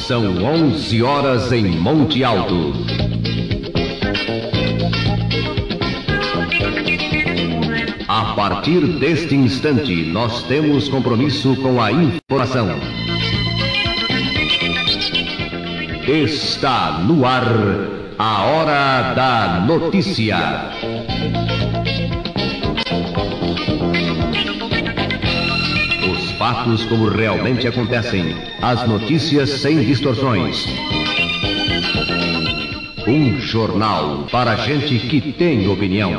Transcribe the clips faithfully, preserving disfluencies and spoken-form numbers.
São onze horas em Monte Alto. A partir deste instante, nós temos compromisso com a informação. Está no ar a Hora da Notícia. Os fatos como realmente acontecem, as notícias sem distorções. Um jornal para gente que tem opinião.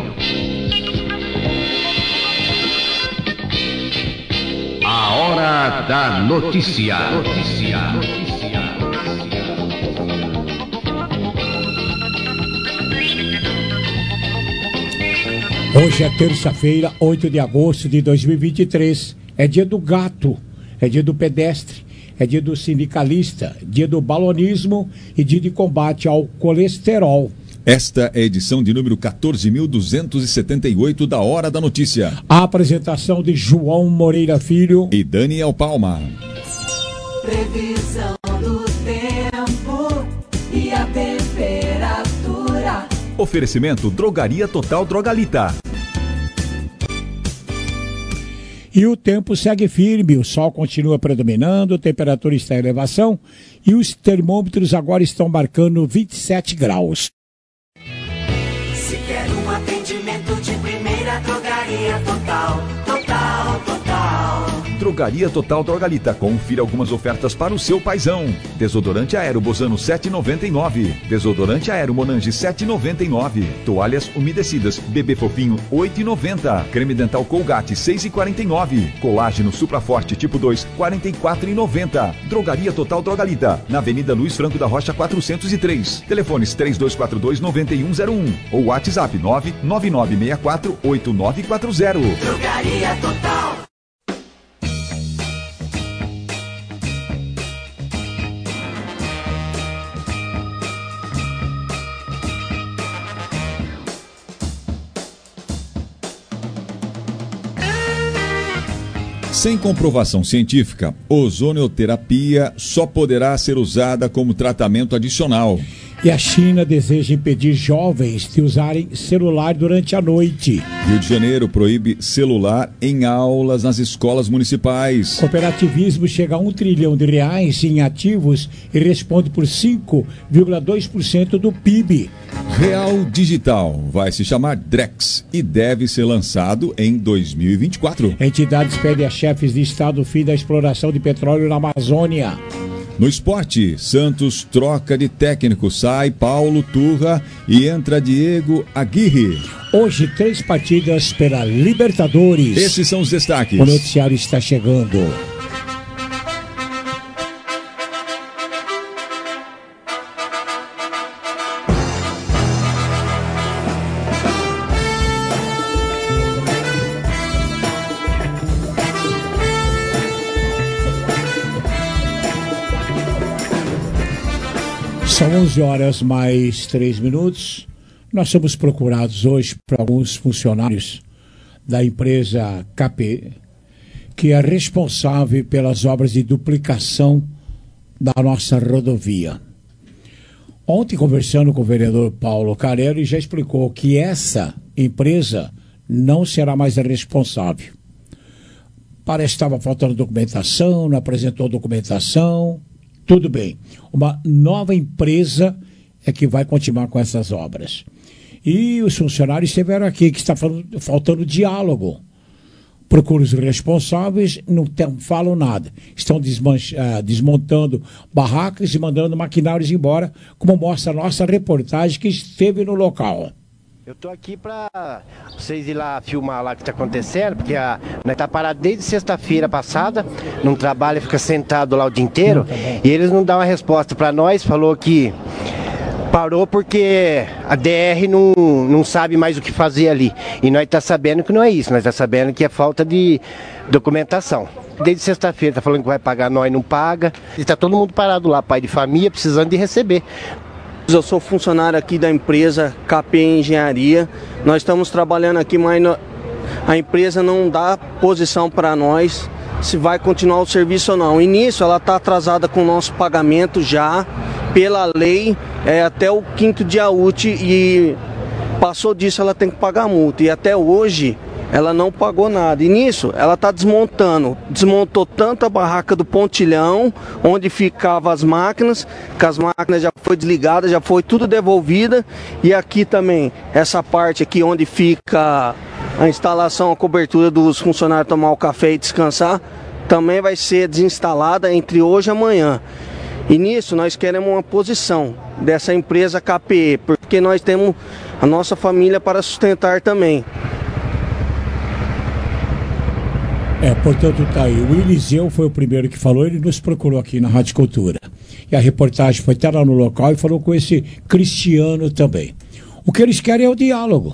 A Hora da Notícia. Notícia. Notícia. Hoje é terça-feira, oito de agosto de dois mil e vinte e três. É dia do gato, é dia do pedestre, é dia do sindicalista, dia do balonismo e dia de combate ao colesterol. Esta é a edição de número quatorze mil duzentos e setenta e oito da Hora da Notícia. A apresentação de João Moreira Filho e Daniel Palma. Previsão do tempo e a temperatura. Oferecimento Drogaria Total Drogalita. E o tempo segue firme, o sol continua predominando, a temperatura está em elevação e os termômetros agora estão marcando vinte e sete graus. Se quer um atendimento de primeira, Drogaria Total, Total, Total. Drogaria Total Drogalita. Confira algumas ofertas para o seu paizão. Desodorante Aero Bozano sete reais e noventa e nove centavos. Desodorante Aero Monange sete reais e noventa e nove centavos. Toalhas umedecidas Bebê Fofinho oito reais e noventa centavos. Creme dental Colgate seis reais e quarenta e nove centavos. Colágeno Supraforte tipo dois quarenta e quatro reais e noventa centavos. Drogaria Total Drogalita. Na Avenida Luiz Franco da Rocha quatrocentos e três. Telefones três dois quatro dois nove um zero um ou WhatsApp nove nove nove seis quatro oito nove quatro zero. Drogaria Total. Sem comprovação científica, ozonioterapia só poderá ser usada como tratamento adicional. E a China deseja impedir jovens de usarem celular durante a noite. Rio de Janeiro proíbe celular em aulas nas escolas municipais. Cooperativismo chega a um trilhão de reais em ativos e responde por cinco vírgula dois por cento do P I B. Real Digital vai se chamar Drex e deve ser lançado em dois mil e vinte e quatro. Entidades pedem a chefes de Estado o fim da exploração de petróleo na Amazônia. No esporte, Santos troca de técnico, sai Paulo Turra e entra Diego Aguirre. Hoje, três partidas pela Libertadores. Esses são os destaques. O noticiário está chegando. São onze horas mais três minutos. Nós somos procurados hoje por alguns funcionários da empresa K P, que é responsável pelas obras de duplicação da nossa rodovia. Ontem, conversando com o vereador Paulo Carelli, já explicou que essa empresa não será mais a responsável. Parece que estava faltando documentação, não apresentou documentação. Tudo bem. Uma nova empresa é que vai continuar com essas obras. E os funcionários estiveram aqui, que está falando, faltando diálogo. Procuram os responsáveis, não tem, falam nada. Estão desmancha, uh, desmontando barracas e mandando maquinários embora, como mostra a nossa reportagem que esteve no local. Eu tô aqui para vocês ir lá filmar lá o que está acontecendo, porque a, nós tá parado desde sexta-feira passada, não trabalha, fica sentado lá o dia inteiro, tá, e eles não dão uma resposta para nós, falou que parou porque a D R não, não sabe mais o que fazer ali. E nós tá sabendo que não é isso, nós tá sabendo que é falta de documentação. Desde sexta-feira tá falando que vai pagar, nós não paga, e tá todo mundo parado lá, pai de família, precisando de receber. Eu sou funcionário aqui da empresa K P Engenharia. Nós estamos trabalhando aqui, mas a empresa não dá posição para nós. se vai continuar o serviço ou não. E nisso ela está atrasada com o nosso pagamento já, pela lei, é, até o quinto dia útil, e passou disso ela tem que pagar a multa. E até hoje ela não pagou nada. E nisso ela está desmontando, desmontou tanto a barraca do pontilhão, onde ficavam as máquinas, que as máquinas já foi desligada, já foi tudo devolvida. E aqui também, essa parte aqui onde fica a instalação, a cobertura dos funcionários tomar o café e descansar, também vai ser desinstalada entre hoje e amanhã. E nisso nós queremos uma posição dessa empresa K P E, porque nós temos a nossa família para sustentar também. É, portanto, tá aí. O Eliseu foi o primeiro que falou, ele nos procurou aqui na Rádio Cultura. E a reportagem foi até lá no local e falou com esse Cristiano também. O que eles querem é o diálogo.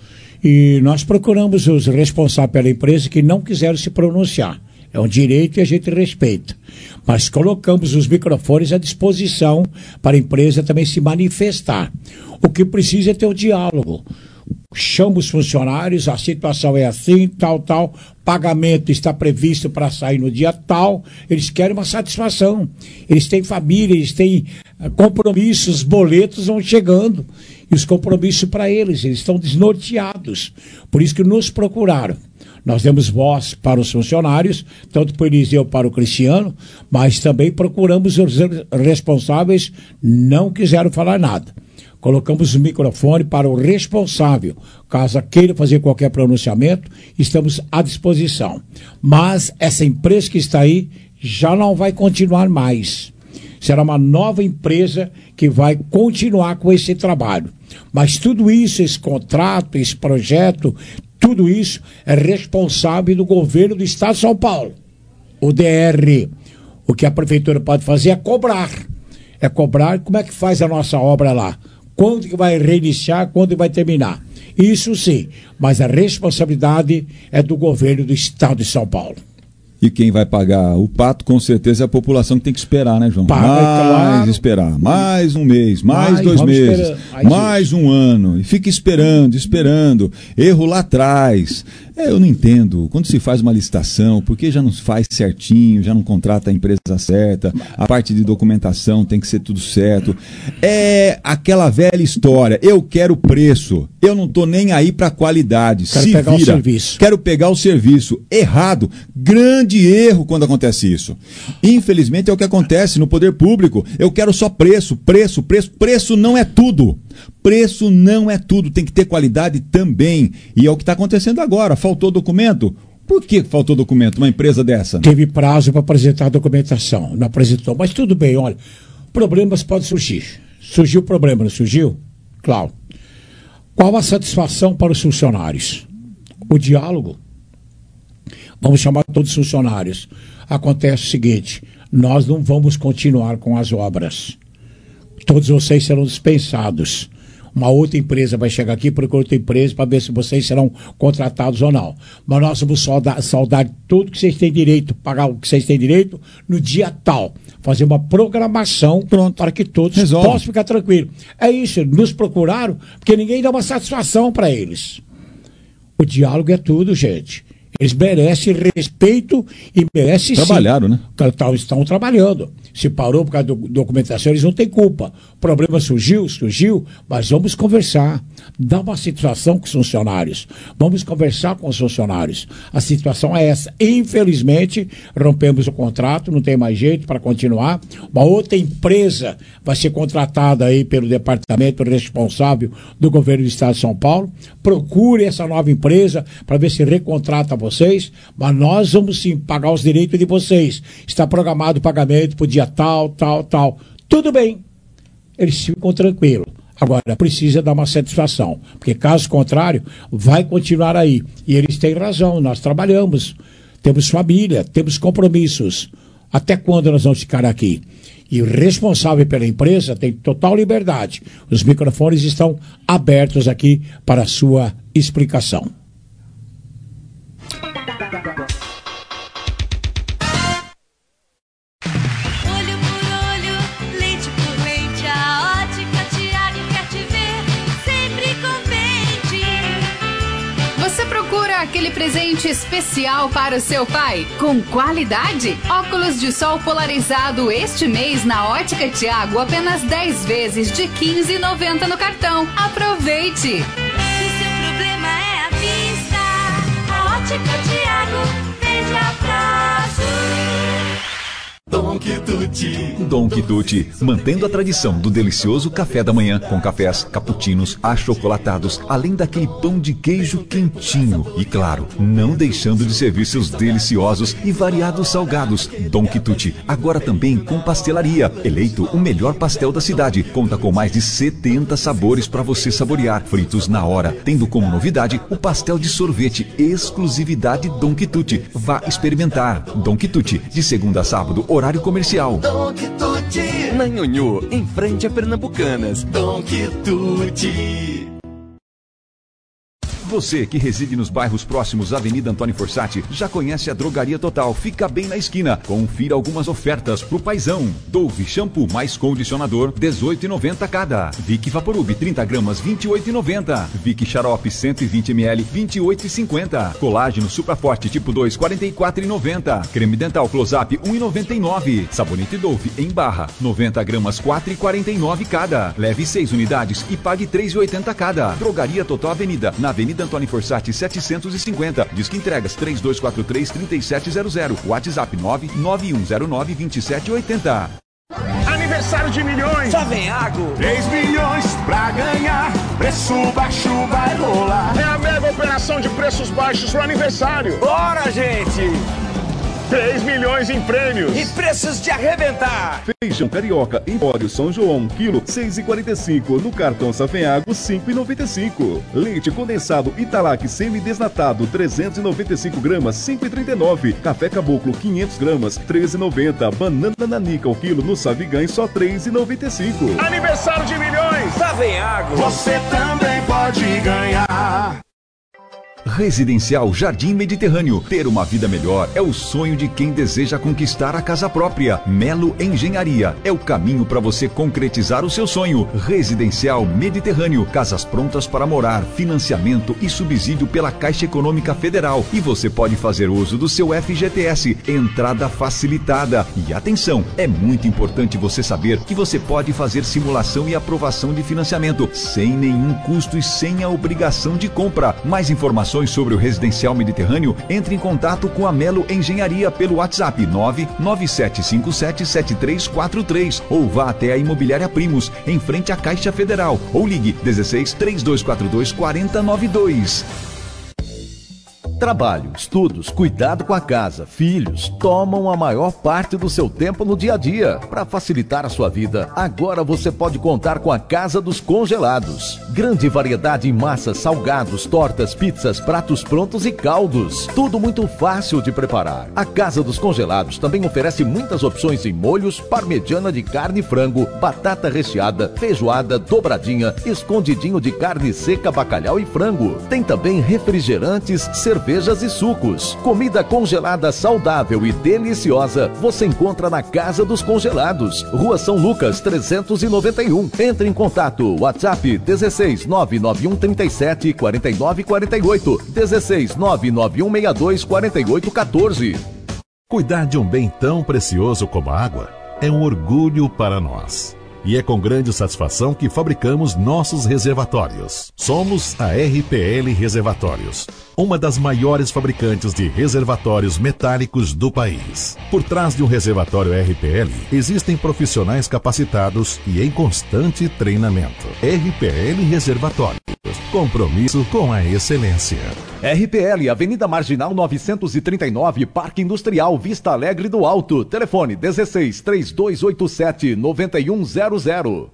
E nós procuramos os responsáveis pela empresa que não quiseram se pronunciar. É um direito e a gente respeita. Mas colocamos os microfones à disposição para a empresa também se manifestar. O que precisa é ter o diálogo. Chama os funcionários, a situação é assim, tal, tal, pagamento está previsto para sair no dia tal, eles querem uma satisfação, eles têm família, eles têm compromissos, boletos vão chegando, e os compromissos para eles, eles estão desnorteados, por isso que nos procuraram. Nós demos voz para os funcionários, tanto para o Eliseu para o Cristiano, mas também procuramos os responsáveis, não quiseram falar nada. Colocamos o microfone para o responsável. Caso queira fazer qualquer pronunciamento, estamos à disposição. Mas essa empresa que está aí já não vai continuar mais. Será uma nova empresa que vai continuar com esse trabalho. Mas tudo isso, esse contrato, esse projeto, tudo isso é responsável do governo do Estado de São Paulo. O D R. O que a prefeitura pode fazer é cobrar. É cobrar como é que faz a nossa obra lá. Quando que vai reiniciar, quando vai terminar. Isso sim, mas a responsabilidade é do governo do Estado de São Paulo. E quem vai pagar o pato, com certeza, é a população que tem que esperar, né, João? Paga, mais claro. esperar, mais um mês, mais, Mais, dois vamos meses, esperar. mais um ano. E fica esperando, esperando. Erro lá atrás. É, eu não entendo. Quando se faz uma licitação, por que já não faz certinho, já não contrata a empresa certa, a parte de documentação tem que ser tudo certo. É aquela velha história, eu quero preço, eu não estou nem aí para qualidade. Quero se pegar vira, o serviço. Quero pegar o serviço. Errado. Grande erro quando acontece isso. Infelizmente é o que acontece no poder público. Eu quero só preço, preço, preço. Preço não é tudo. Preço não é tudo. Tem que ter qualidade também. E é o que está acontecendo agora. Faltou documento? Por que faltou documento uma empresa dessa? Teve prazo para apresentar a documentação. Não apresentou. Mas tudo bem, olha. Problemas podem surgir. Surgiu problema, não surgiu? Claro. Qual a satisfação para os funcionários? O diálogo. Vamos chamar todos os funcionários. Acontece o seguinte, nós não vamos continuar com as obras. Todos vocês serão dispensados. Uma outra empresa vai chegar aqui, procura outra empresa para ver se vocês serão contratados ou não. Mas nós vamos saudar, saudar tudo que vocês têm direito, pagar o que vocês têm direito no dia tal. Fazer uma programação pronto, para que todos Resolve. possam ficar tranquilos. É isso, nos procuraram porque ninguém dá uma satisfação para eles. O diálogo é tudo, gente. Eles merecem respeito e merecem Trabalharam, sim. né? Estão trabalhando. Se parou por causa da documentação, eles não têm culpa. O problema surgiu, surgiu, mas vamos conversar. Dá uma situação com os funcionários. Vamos conversar com os funcionários. A situação é essa. Infelizmente, rompemos o contrato, não tem mais jeito para continuar. Uma outra empresa vai ser contratada aí pelo departamento responsável do governo do Estado de São Paulo. Procure essa nova empresa para ver se recontrata vocês, mas nós vamos sim pagar os direitos de vocês. Está programado o pagamento para o dia tal, tal, tal. Tudo bem. Eles ficam tranquilos. Agora, precisa dar uma satisfação, porque caso contrário, vai continuar aí. E eles têm razão, nós trabalhamos, temos família, temos compromissos. Até quando nós vamos ficar aqui? E o responsável pela empresa tem total liberdade. Os microfones estão abertos aqui para a sua explicação. Aquele presente especial para o seu pai, com qualidade. Óculos de sol polarizado este mês na Ótica Tiago, apenas dez vezes de quinze reais e noventa centavos no cartão. Aproveite! Se seu problema é a vista, a Ótica Tiago vende a prazo. Don Quituti. Don Quituti, mantendo a tradição do delicioso café da manhã, com cafés, cappuccinos, achocolatados, além daquele pão de queijo quentinho. E claro, não deixando de servir seus deliciosos e variados salgados. Don Quituti, agora também com pastelaria. Eleito o melhor pastel da cidade. Conta com mais de setenta sabores para você saborear, fritos na hora, tendo como novidade o pastel de sorvete, exclusividade Don Quituti. Vá experimentar. Don Quituti, de segunda a sábado, horário comercial. Don Quituti. Na Nhonhô, em frente a Pernambucanas. Don Quituti. Você que reside nos bairros próximos à Avenida Antônio Fossati já conhece a Drogaria Total. Fica bem na esquina. Confira algumas ofertas pro paizão. Dove shampoo mais condicionador, dezoito reais e noventa centavos cada. Vic Vaporub trinta gramas, vinte e oito reais e noventa centavos. Vic Xarope cento e vinte mililitros, vinte e oito reais e cinquenta centavos. Colágeno Supra Forte tipo dois, quarenta e quatro reais e noventa centavos. Creme Dental Close-Up um real e noventa e nove centavos. Sabonete Dove em barra, noventa gramas, quatro reais e quarenta e nove centavos cada. Leve seis unidades e pague três reais e oitenta centavos cada. Drogaria Total Avenida, na Avenida Antônio Fossati setecentos e cinquenta. Disque entregas três dois quatro três, três sete zero zero. WhatsApp nove nove um zero nove, dois sete oito zero. Aniversário de milhões. Savenhago. três milhões pra ganhar. Preço baixo vai rolar. É a mega operação de preços baixos pro aniversário. Bora, gente. três milhões em prêmios. E preços de arrebentar. Feijão carioca em óleo São João, quilo seis reais e quarenta e cinco. No cartão Savenhago, cinco reais e noventa e cinco. Leite condensado Italac semi-desnatado, trezentos e noventa e cinco gramas, cinco reais e trinta e nove. Café Caboclo, quinhentas gramas, treze reais e noventa. Banana nanica o quilo no Savigães, só três reais e noventa e cinco. Aniversário de milhões. Savenhago. Você também pode ganhar. Residencial Jardim Mediterrâneo. Ter uma vida melhor é o sonho de quem deseja conquistar a casa própria. Melo Engenharia é o caminho para você concretizar o seu sonho. Residencial Mediterrâneo. Casas prontas para morar, financiamento e subsídio pela Caixa Econômica Federal. E você pode fazer uso do seu F G T S. Entrada facilitada. E atenção, é muito importante você saber que você pode fazer simulação e aprovação de financiamento sem nenhum custo e sem a obrigação de compra. Mais informações sobre o Residencial Mediterrâneo, entre em contato com a Melo Engenharia pelo WhatsApp nove nove sete cinco sete, sete três quatro três ou vá até a Imobiliária Primos, em frente à Caixa Federal, ou ligue dezesseis, três dois quatro dois, quatro zero nove dois. Trabalho, estudos, cuidado com a casa, filhos, tomam a maior parte do seu tempo no dia a dia. Para facilitar a sua vida, agora você pode contar com a Casa dos Congelados. Grande variedade em massas, salgados, tortas, pizzas, pratos prontos e caldos. Tudo muito fácil de preparar. A Casa dos Congelados também oferece muitas opções em molhos, parmegiana de carne e frango, batata recheada, feijoada, dobradinha, escondidinho de carne seca, bacalhau e frango. Tem também refrigerantes, cerveja cervejas e sucos. Comida congelada saudável e deliciosa você encontra na Casa dos Congelados, Rua São Lucas trezentos e noventa e um. Entre em contato, WhatsApp dezesseis, nove nove um, trinta e sete, quarenta e nove, quarenta e oito, dezesseis, nove nove um, sessenta e dois, quarenta e oito, quatorze. Cuidar de um bem tão precioso como a água é um orgulho para nós. E é com grande satisfação que fabricamos nossos reservatórios. Somos a R P L Reservatórios, uma das maiores fabricantes de reservatórios metálicos do país. Por trás de um reservatório R P L, existem profissionais capacitados e em constante treinamento. R P L Reservatórios, compromisso com a excelência. R P L, Avenida Marginal novecentos e trinta e nove, Parque Industrial, Vista Alegre do Alto. Telefone dezesseis, três dois oito sete, nove um zero zero.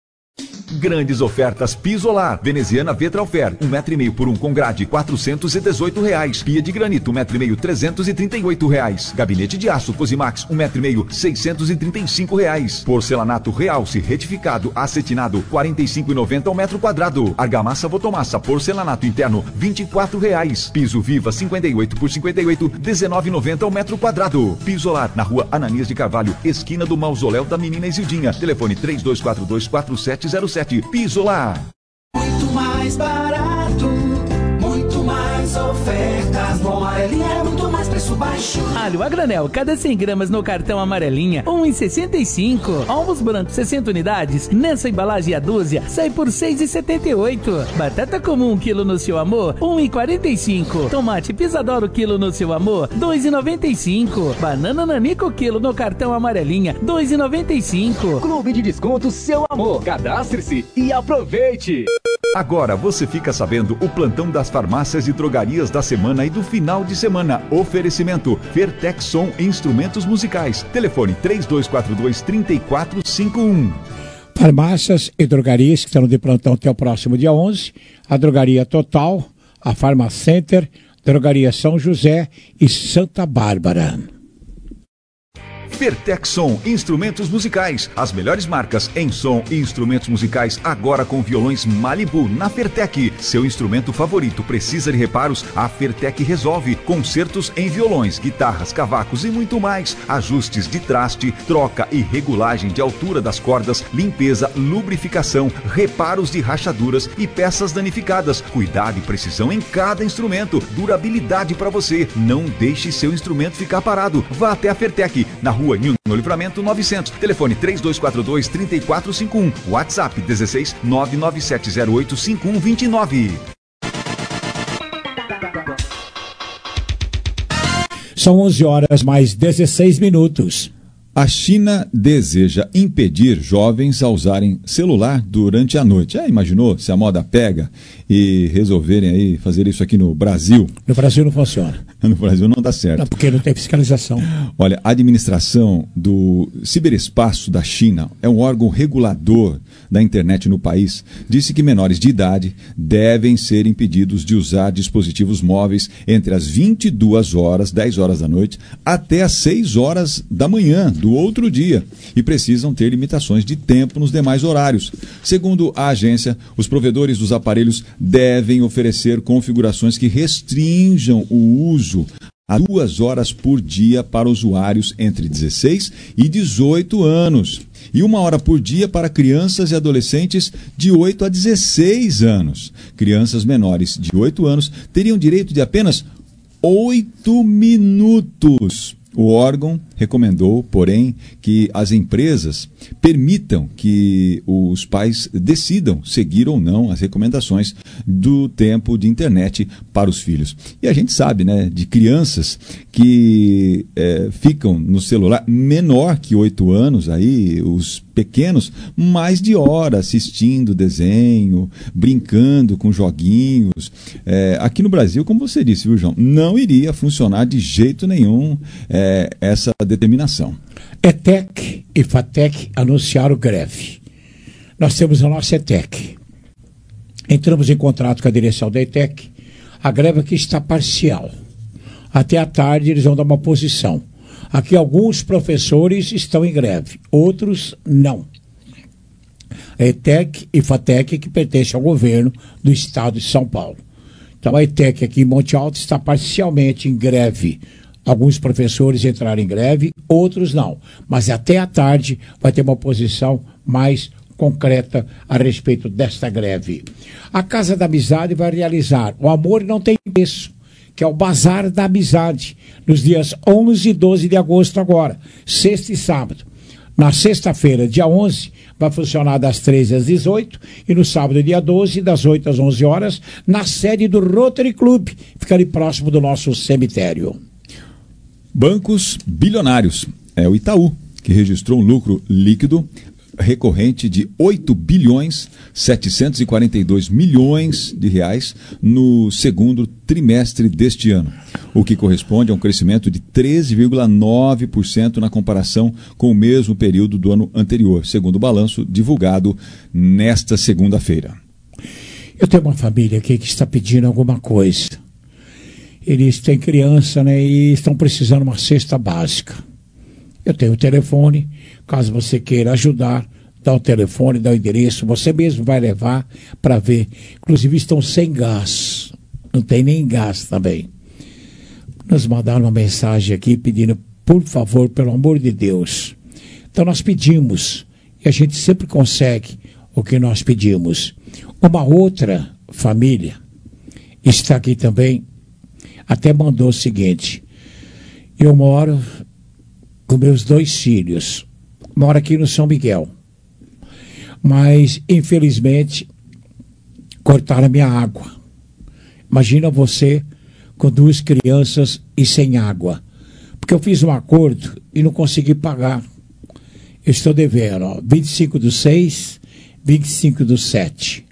Grandes ofertas Pisolar. Veneziana Vetralfer, um metro e meio por um com grade, quatrocentos e dezoito reais. Pia de granito, um metro e meio, trezentos e trinta e oito reais. Gabinete de aço Cosimax, um metro e meio, seiscentos e trinta e cinco reais. Porcelanato Realce, retificado, acetinado, quarenta e cinco reais e noventa centavos ao metro quadrado. Argamassa Votomassa, porcelanato interno, vinte e quatro reais. Piso Viva, cinquenta e oito por cinquenta e oito, dezenove reais e noventa centavos ao metro quadrado. Pisolar, na rua Ananias de Carvalho, esquina do Mausoléu da Menina Isildinha. Telefone três dois quatro dois, quatro sete zero sete. Pisolar. Muito mais barato, muito mais ofertas com Amarelinha é muito mais preço baixo. Alho a granel, cada cem gramas no cartão Amarelinha, um real e sessenta e cinco centavos. Ovos brancos, sessenta unidades, nessa embalagem a dúzia, sai por seis reais e setenta e oito centavos. Batata comum, um quilo no seu amor, um real e quarenta e cinco centavos. Tomate Pisadoro, quilo no seu amor, dois reais e noventa e cinco centavos. Banana Nanico, quilo no cartão Amarelinha, dois reais e noventa e cinco centavos. Clube de Descontos Seu Amor. Cadastre-se e aproveite. Agora você fica sabendo o plantão das farmácias e drogarias da semana e do final de semana. Oferecimento Fertexson Instrumentos Musicais. Telefone três dois quatro dois, três quatro cinco um. Farmácias e drogarias que estão de plantão até o próximo dia onze. A Drogaria Total, a Farmacenter, Drogaria São José e Santa Bárbara. Fertexson Instrumentos Musicais. As melhores marcas em som e instrumentos musicais agora com violões Malibu na Fertec. Seu instrumento favorito precisa de reparos? A Fertec resolve. Concertos em violões, guitarras, cavacos e muito mais. Ajustes de traste, troca e regulagem de altura das cordas, limpeza, lubrificação, reparos de rachaduras e peças danificadas. Cuidado e precisão em cada instrumento. Durabilidade para você. Não deixe seu instrumento ficar parado. Vá até a Fertec, na rua Newton no Livramento novecentos. Telefone três dois quatro dois, três quatro cinco um. WhatsApp dezesseis, nove nove sete zero oito, cinco um dois nove. São onze horas mais dezesseis minutos. A China deseja impedir jovens a usarem celular durante a noite. Já imaginou se a moda pega e resolverem aí fazer isso aqui no Brasil? No Brasil não funciona. No Brasil não dá certo. Não, porque não tem fiscalização. Olha, a administração do ciberespaço da China é um órgão regulador da internet no país. Disse que menores de idade devem ser impedidos de usar dispositivos móveis entre as vinte e duas horas, dez horas da noite, até as seis horas da manhã do outro dia, e precisam ter limitações de tempo nos demais horários. Segundo a agência, os provedores dos aparelhos devem oferecer configurações que restringam o uso a duas horas por dia para usuários entre dezesseis e dezoito anos, e uma hora por dia para crianças e adolescentes de oito a dezesseis anos. Crianças menores de oito anos teriam direito de apenas oito minutos. O órgão recomendou, porém, que as empresas permitam que os pais decidam seguir ou não as recomendações do tempo de internet para os filhos. E a gente sabe, né, de crianças que é, ficam no celular menor que oito anos, aí, os pequenos, mais de hora assistindo desenho, brincando com joguinhos. É, aqui no Brasil, como você disse, viu, João, não iria funcionar de jeito nenhum é, essa determinação. ETEC e FATEC anunciaram greve. Nós temos a nossa ETEC. Entramos em contrato com a direção da ETEC. A greve aqui está parcial. Até à tarde eles vão dar uma posição. Aqui alguns professores estão em greve, outros não. A ETEC e FATEC que pertencem ao governo do estado de São Paulo. Então a ETEC aqui em Monte Alto está parcialmente em greve. Alguns professores entraram em greve, outros não. Mas até à tarde vai ter uma posição mais concreta a respeito desta greve. A Casa da Amizade vai realizar O Amor Não Tem Preço, que é o Bazar da Amizade, nos dias onze e doze de agosto agora, sexta e sábado. Na sexta-feira, dia onze, vai funcionar das treze às dezoito e no sábado, dia doze, das oito às onze horas, na sede do Rotary Club, fica ali próximo do nosso cemitério. Bancos bilionários. É o Itaú, que registrou um lucro líquido recorrente de oito bilhões setecentos e quarenta e dois milhões de reais no segundo trimestre deste ano, o que corresponde a um crescimento de treze vírgula nove por cento na comparação com o mesmo período do ano anterior, segundo o balanço divulgado nesta segunda-feira. Eu tenho uma família aqui que está pedindo alguma coisa. Eles têm criança, né, e estão precisando de uma cesta básica. Eu tenho o telefone, caso você queira ajudar, dá o telefone, dá o endereço, você mesmo vai levar para ver. Inclusive estão sem gás, não tem nem gás também. Nos mandaram uma mensagem aqui pedindo, por favor, pelo amor de Deus. Então nós pedimos, e a gente sempre consegue o que nós pedimos. Uma outra família está aqui também, até mandou o seguinte: eu moro com meus dois filhos, moro aqui no São Miguel, mas infelizmente cortaram a minha água. Imagina você com duas crianças e sem água, porque eu fiz um acordo e não consegui pagar. Eu estou devendo, ó, vinte e cinco do seis, vinte e cinco do sete.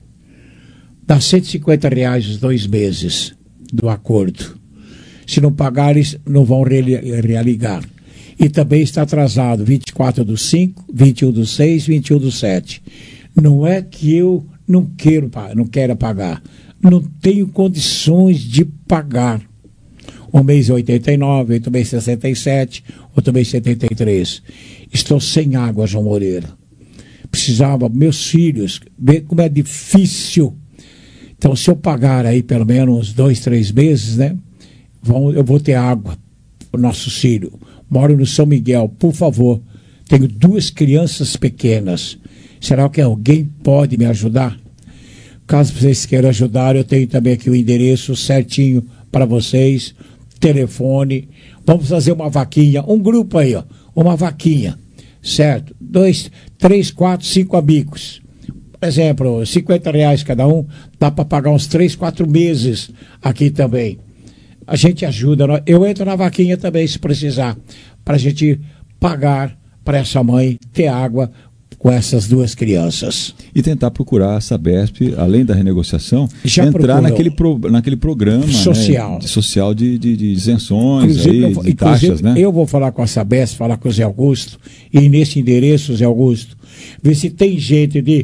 Dá cento e cinquenta reais os dois meses do acordo. Se não pagares, não vão religar. E também está atrasado vinte e quatro do cinco, vinte e um do seis, vinte e um do sete. Não é que eu não quero, não quero pagar. Não tenho condições de pagar. Um mês é oitenta e nove, outro mês sessenta e sete, outro mês setenta e três. Estou sem água, João Moreira. Precisava, meus filhos, ver como é difícil. Então, se eu pagar aí pelo menos uns dois, três meses, né? Vão, eu vou ter água para o nosso filho. Moro no São Miguel, por favor. Tenho duas crianças pequenas. Será que alguém pode me ajudar? Caso vocês queiram ajudar, eu tenho também aqui o endereço certinho para vocês. Telefone. Vamos fazer uma vaquinha. Um grupo aí, ó. Uma vaquinha. Certo? Dois, três, quatro, cinco amigos. Por exemplo, cinquenta reais cada um, dá para pagar uns três, quatro meses aqui também. A gente ajuda, eu entro na vaquinha também se precisar, para a gente pagar para essa mãe ter água com essas duas crianças. E tentar procurar a Sabesp, além da renegociação, já entrar naquele, pro, naquele programa social, né, de, social de, de, de isenções, aí, eu, de taxas, né? Eu vou falar com a Sabesp, falar com o Zé Augusto, e nesse endereço, Zé Augusto, ver se tem jeito de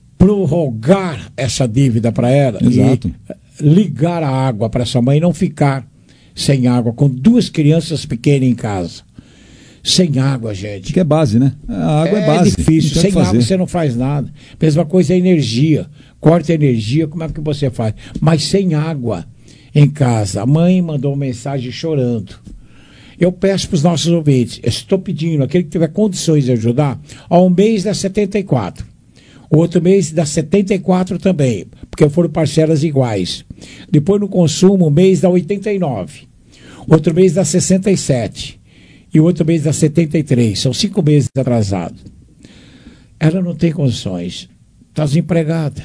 prorrogar essa dívida para ela. Exato. E ligar a água para essa mãe não ficar sem água, com duas crianças pequenas em casa. Sem água, gente. Que é base, né? A água é, é base. É difícil. Sem água você não faz nada. Mesma coisa é energia. Corta a energia, como é que você faz? Mas sem água em casa. A mãe mandou uma mensagem chorando. Eu peço para os nossos ouvintes, estou pedindo, aquele que tiver condições de ajudar, ao mês dá setenta e quatro. O outro mês dá setenta e quatro também, porque foram parcelas iguais. Depois no consumo, o mês dá oitenta e nove. Outro mês dá sessenta e sete. E o outro mês dá setenta e três. São cinco meses atrasados. Ela não tem condições. Está desempregada.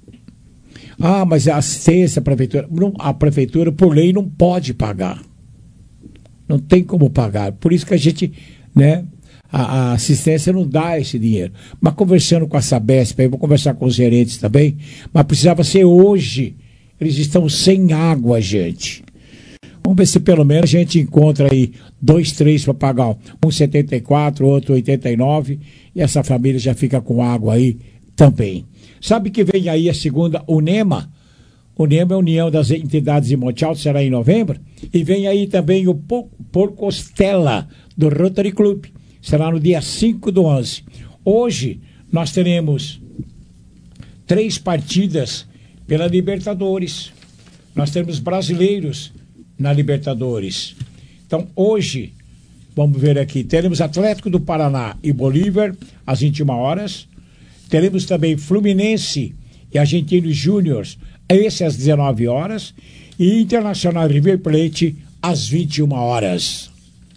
Ah, mas a assistência, a prefeitura... Não, a prefeitura, por lei, não pode pagar. Não tem como pagar. Por isso que a gente, né... A, a assistência não dá esse dinheiro. Mas conversando com a Sabesp, eu vou conversar com os gerentes também, mas precisava ser hoje. Eles estão sem água, gente. Vamos ver se pelo menos a gente encontra aí dois, três para pagar. Um setenta e quatro, outro oitenta e nove, e essa família já fica com água aí também. Sabe que vem aí a segunda UNEMA? UNEMA é a União das Entidades de Monte Alto, será em novembro. E vem aí também o Porcostela, do Rotary Club. Será no dia cinco do onze. Hoje nós teremos três partidas pela Libertadores. Nós temos brasileiros na Libertadores. Então hoje, vamos ver aqui, teremos Atlético do Paraná e Bolívar às vinte e uma horas. Teremos também Fluminense e Argentinos Júniors, esse às dezenove horas. E Internacional River Plate às vinte e uma horas.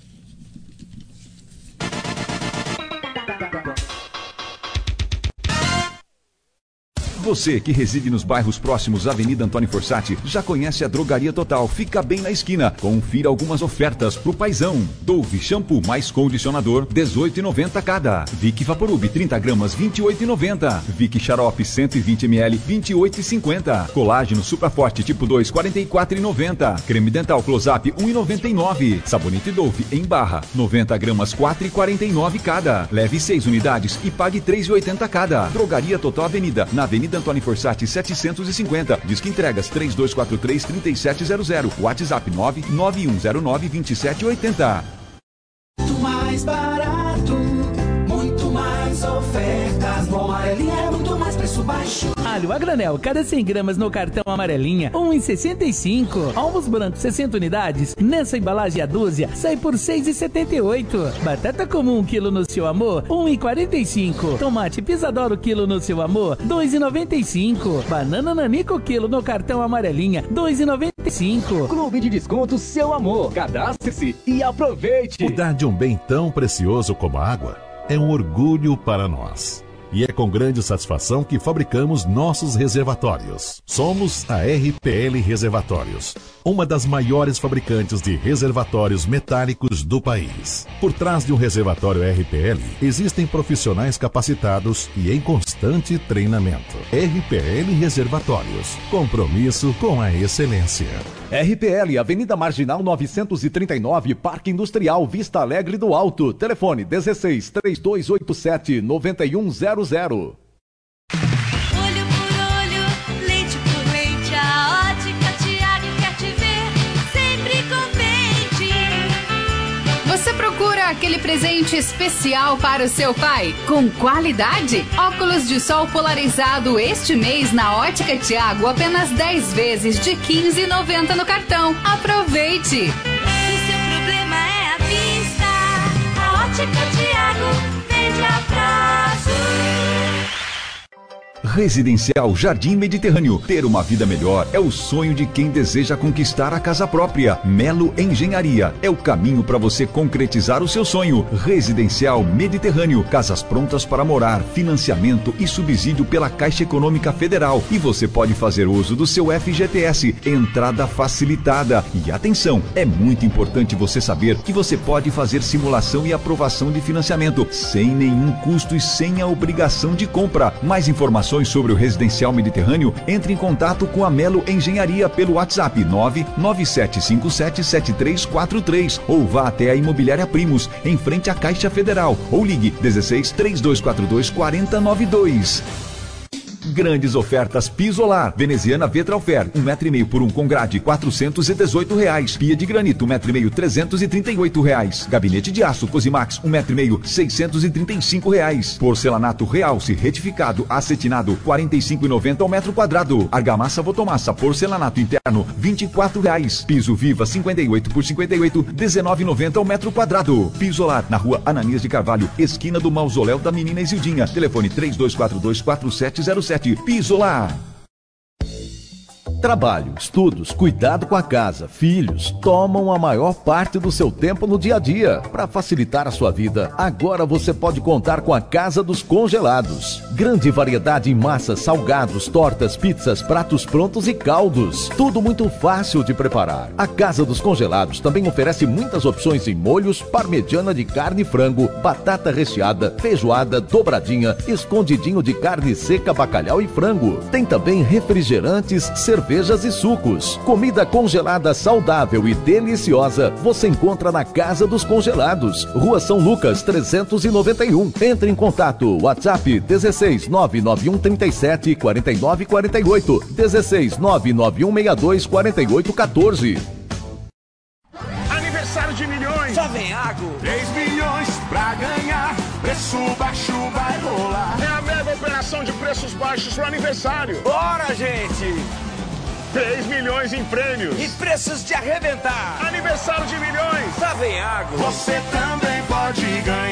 Você que reside nos bairros próximos à Avenida Antônio Fossati já conhece a Drogaria Total. Fica bem na esquina. Confira algumas ofertas pro paizão. Dove shampoo mais condicionador, dezoito reais e noventa centavos cada. Vic Vaporub trinta gramas, vinte e oito reais e noventa centavos. Vic Xarope cento e vinte mililitros, vinte e oito reais e cinquenta centavos. Colágeno Supra Forte tipo dois, quarenta e quatro reais e noventa centavos. Creme Dental Close-Up um real e noventa e nove centavos. Sabonete Dove em barra, noventa gramas, quatro reais e quarenta e nove centavos cada. Leve seis unidades e pague três reais e oitenta centavos cada. Drogaria Total Avenida, na Avenida Antônio Fossati setecentos e cinquenta. Disque entregas três dois quatro três, três sete zero zero. WhatsApp nove nove um zero nove, dois sete oito zero. Muito mais barato, muito mais ofertas. No Amarelinha é muito mais preço preço baixo. Alho a granel, cada cem gramas no cartão amarelinha, um real e sessenta e cinco. Ovos brancos, sessenta unidades, nessa embalagem a dúzia, sai por seis reais e setenta e oito. Batata comum, quilo no seu amor, um real e quarenta e cinco. Tomate Pisadoro, quilo no seu amor, dois reais e noventa e cinco. Banana Nanico, quilo no cartão amarelinha, dois reais e noventa e cinco. Clube de Desconto Seu Amor. Cadastre-se e aproveite. Cuidar de um bem tão precioso como a água é um orgulho para nós. E é com grande satisfação que fabricamos nossos reservatórios. Somos a R P L Reservatórios, uma das maiores fabricantes de reservatórios metálicos do país. Por trás de um reservatório R P L, existem profissionais capacitados e em constante treinamento. R P L Reservatórios, compromisso com a excelência. R P L, Avenida Marginal novecentos e trinta e nove, Parque Industrial, Vista Alegre do Alto. Telefone dezesseis, trinta e dois oitenta e sete, noventa e um zero zero. Olho por olho, leite por leite, a Ótica Tiago quer te ver sempre contente. Você procura aquele presente especial para o seu pai, com qualidade? Óculos de sol polarizado este mês na Ótica Tiago, apenas dez vezes de quinze reais e noventa no cartão. Aproveite! O seu problema é a vista, a Ótica Tiago vende a prazo. Residencial Jardim Mediterrâneo. Ter uma vida melhor é o sonho de quem deseja conquistar a casa própria. Melo Engenharia é o caminho para você concretizar o seu sonho. Residencial Mediterrâneo. Casas prontas para morar, financiamento e subsídio pela Caixa Econômica Federal. E você pode fazer uso do seu F G T S. Entrada facilitada. E atenção, é muito importante você saber que você pode fazer simulação e aprovação de financiamento sem nenhum custo e sem a obrigação de compra. Mais informações sobre o Residencial Mediterrâneo, entre em contato com a Melo Engenharia pelo WhatsApp nove nove sete cinco sete sete três quatro três ou vá até a Imobiliária Primos, em frente à Caixa Federal, ou ligue dezesseis, trinta e dois quarenta e dois, quarenta noventa e dois. Grandes ofertas Pisolar. Veneziana Vetralfer, um metro e meio por um com grade, quatrocentos e dezoito reais. Pia de granito, um metro e meio, trezentos e trinta e oito reais. Gabinete de aço Cosimax, um metro e meio, seiscentos e trinta e cinco reais. Porcelanato Realce, retificado, acetinado, quarenta e cinco reais e noventa centavos ao metro quadrado. Argamassa Votomassa, porcelanato interno, vinte e quatro reais. Piso Viva, cinquenta e oito por cinquenta e oito, dezenove reais e noventa centavos ao metro quadrado. Pisolar, na rua Ananias de Carvalho, esquina do Mausoléu da Menina Isildinha. Telefone três dois quatro dois, quatro sete zero sete. Pisolar. Trabalho, estudos, cuidado com a casa, filhos, tomam a maior parte do seu tempo no dia a dia. Para facilitar a sua vida, agora você pode contar com a Casa dos Congelados. Grande variedade em massas, salgados, tortas, pizzas, pratos prontos e caldos. Tudo muito fácil de preparar. A Casa dos Congelados também oferece muitas opções em molhos, parmegiana de carne e frango, batata recheada, feijoada, dobradinha, escondidinho de carne seca, bacalhau e frango. Tem também refrigerantes, cervejas, cervejas e sucos. Comida congelada saudável e deliciosa você encontra na Casa dos Congelados, Rua São Lucas trezentos e noventa e um. Entre em contato, WhatsApp dezesseis, nove nove um trinta e sete, quarenta e nove quarenta e oito, dezesseis, nove nove um seis dois, quarenta e oito quatorze. Aniversário de milhões. Só vem água. três milhões pra ganhar. Preço baixo vai rolar. É a mega operação de preços baixos pro aniversário. Bora, gente! três milhões em prêmios. E preços de arrebentar. Aniversário de milhões. Só vem água. Você também pode ganhar.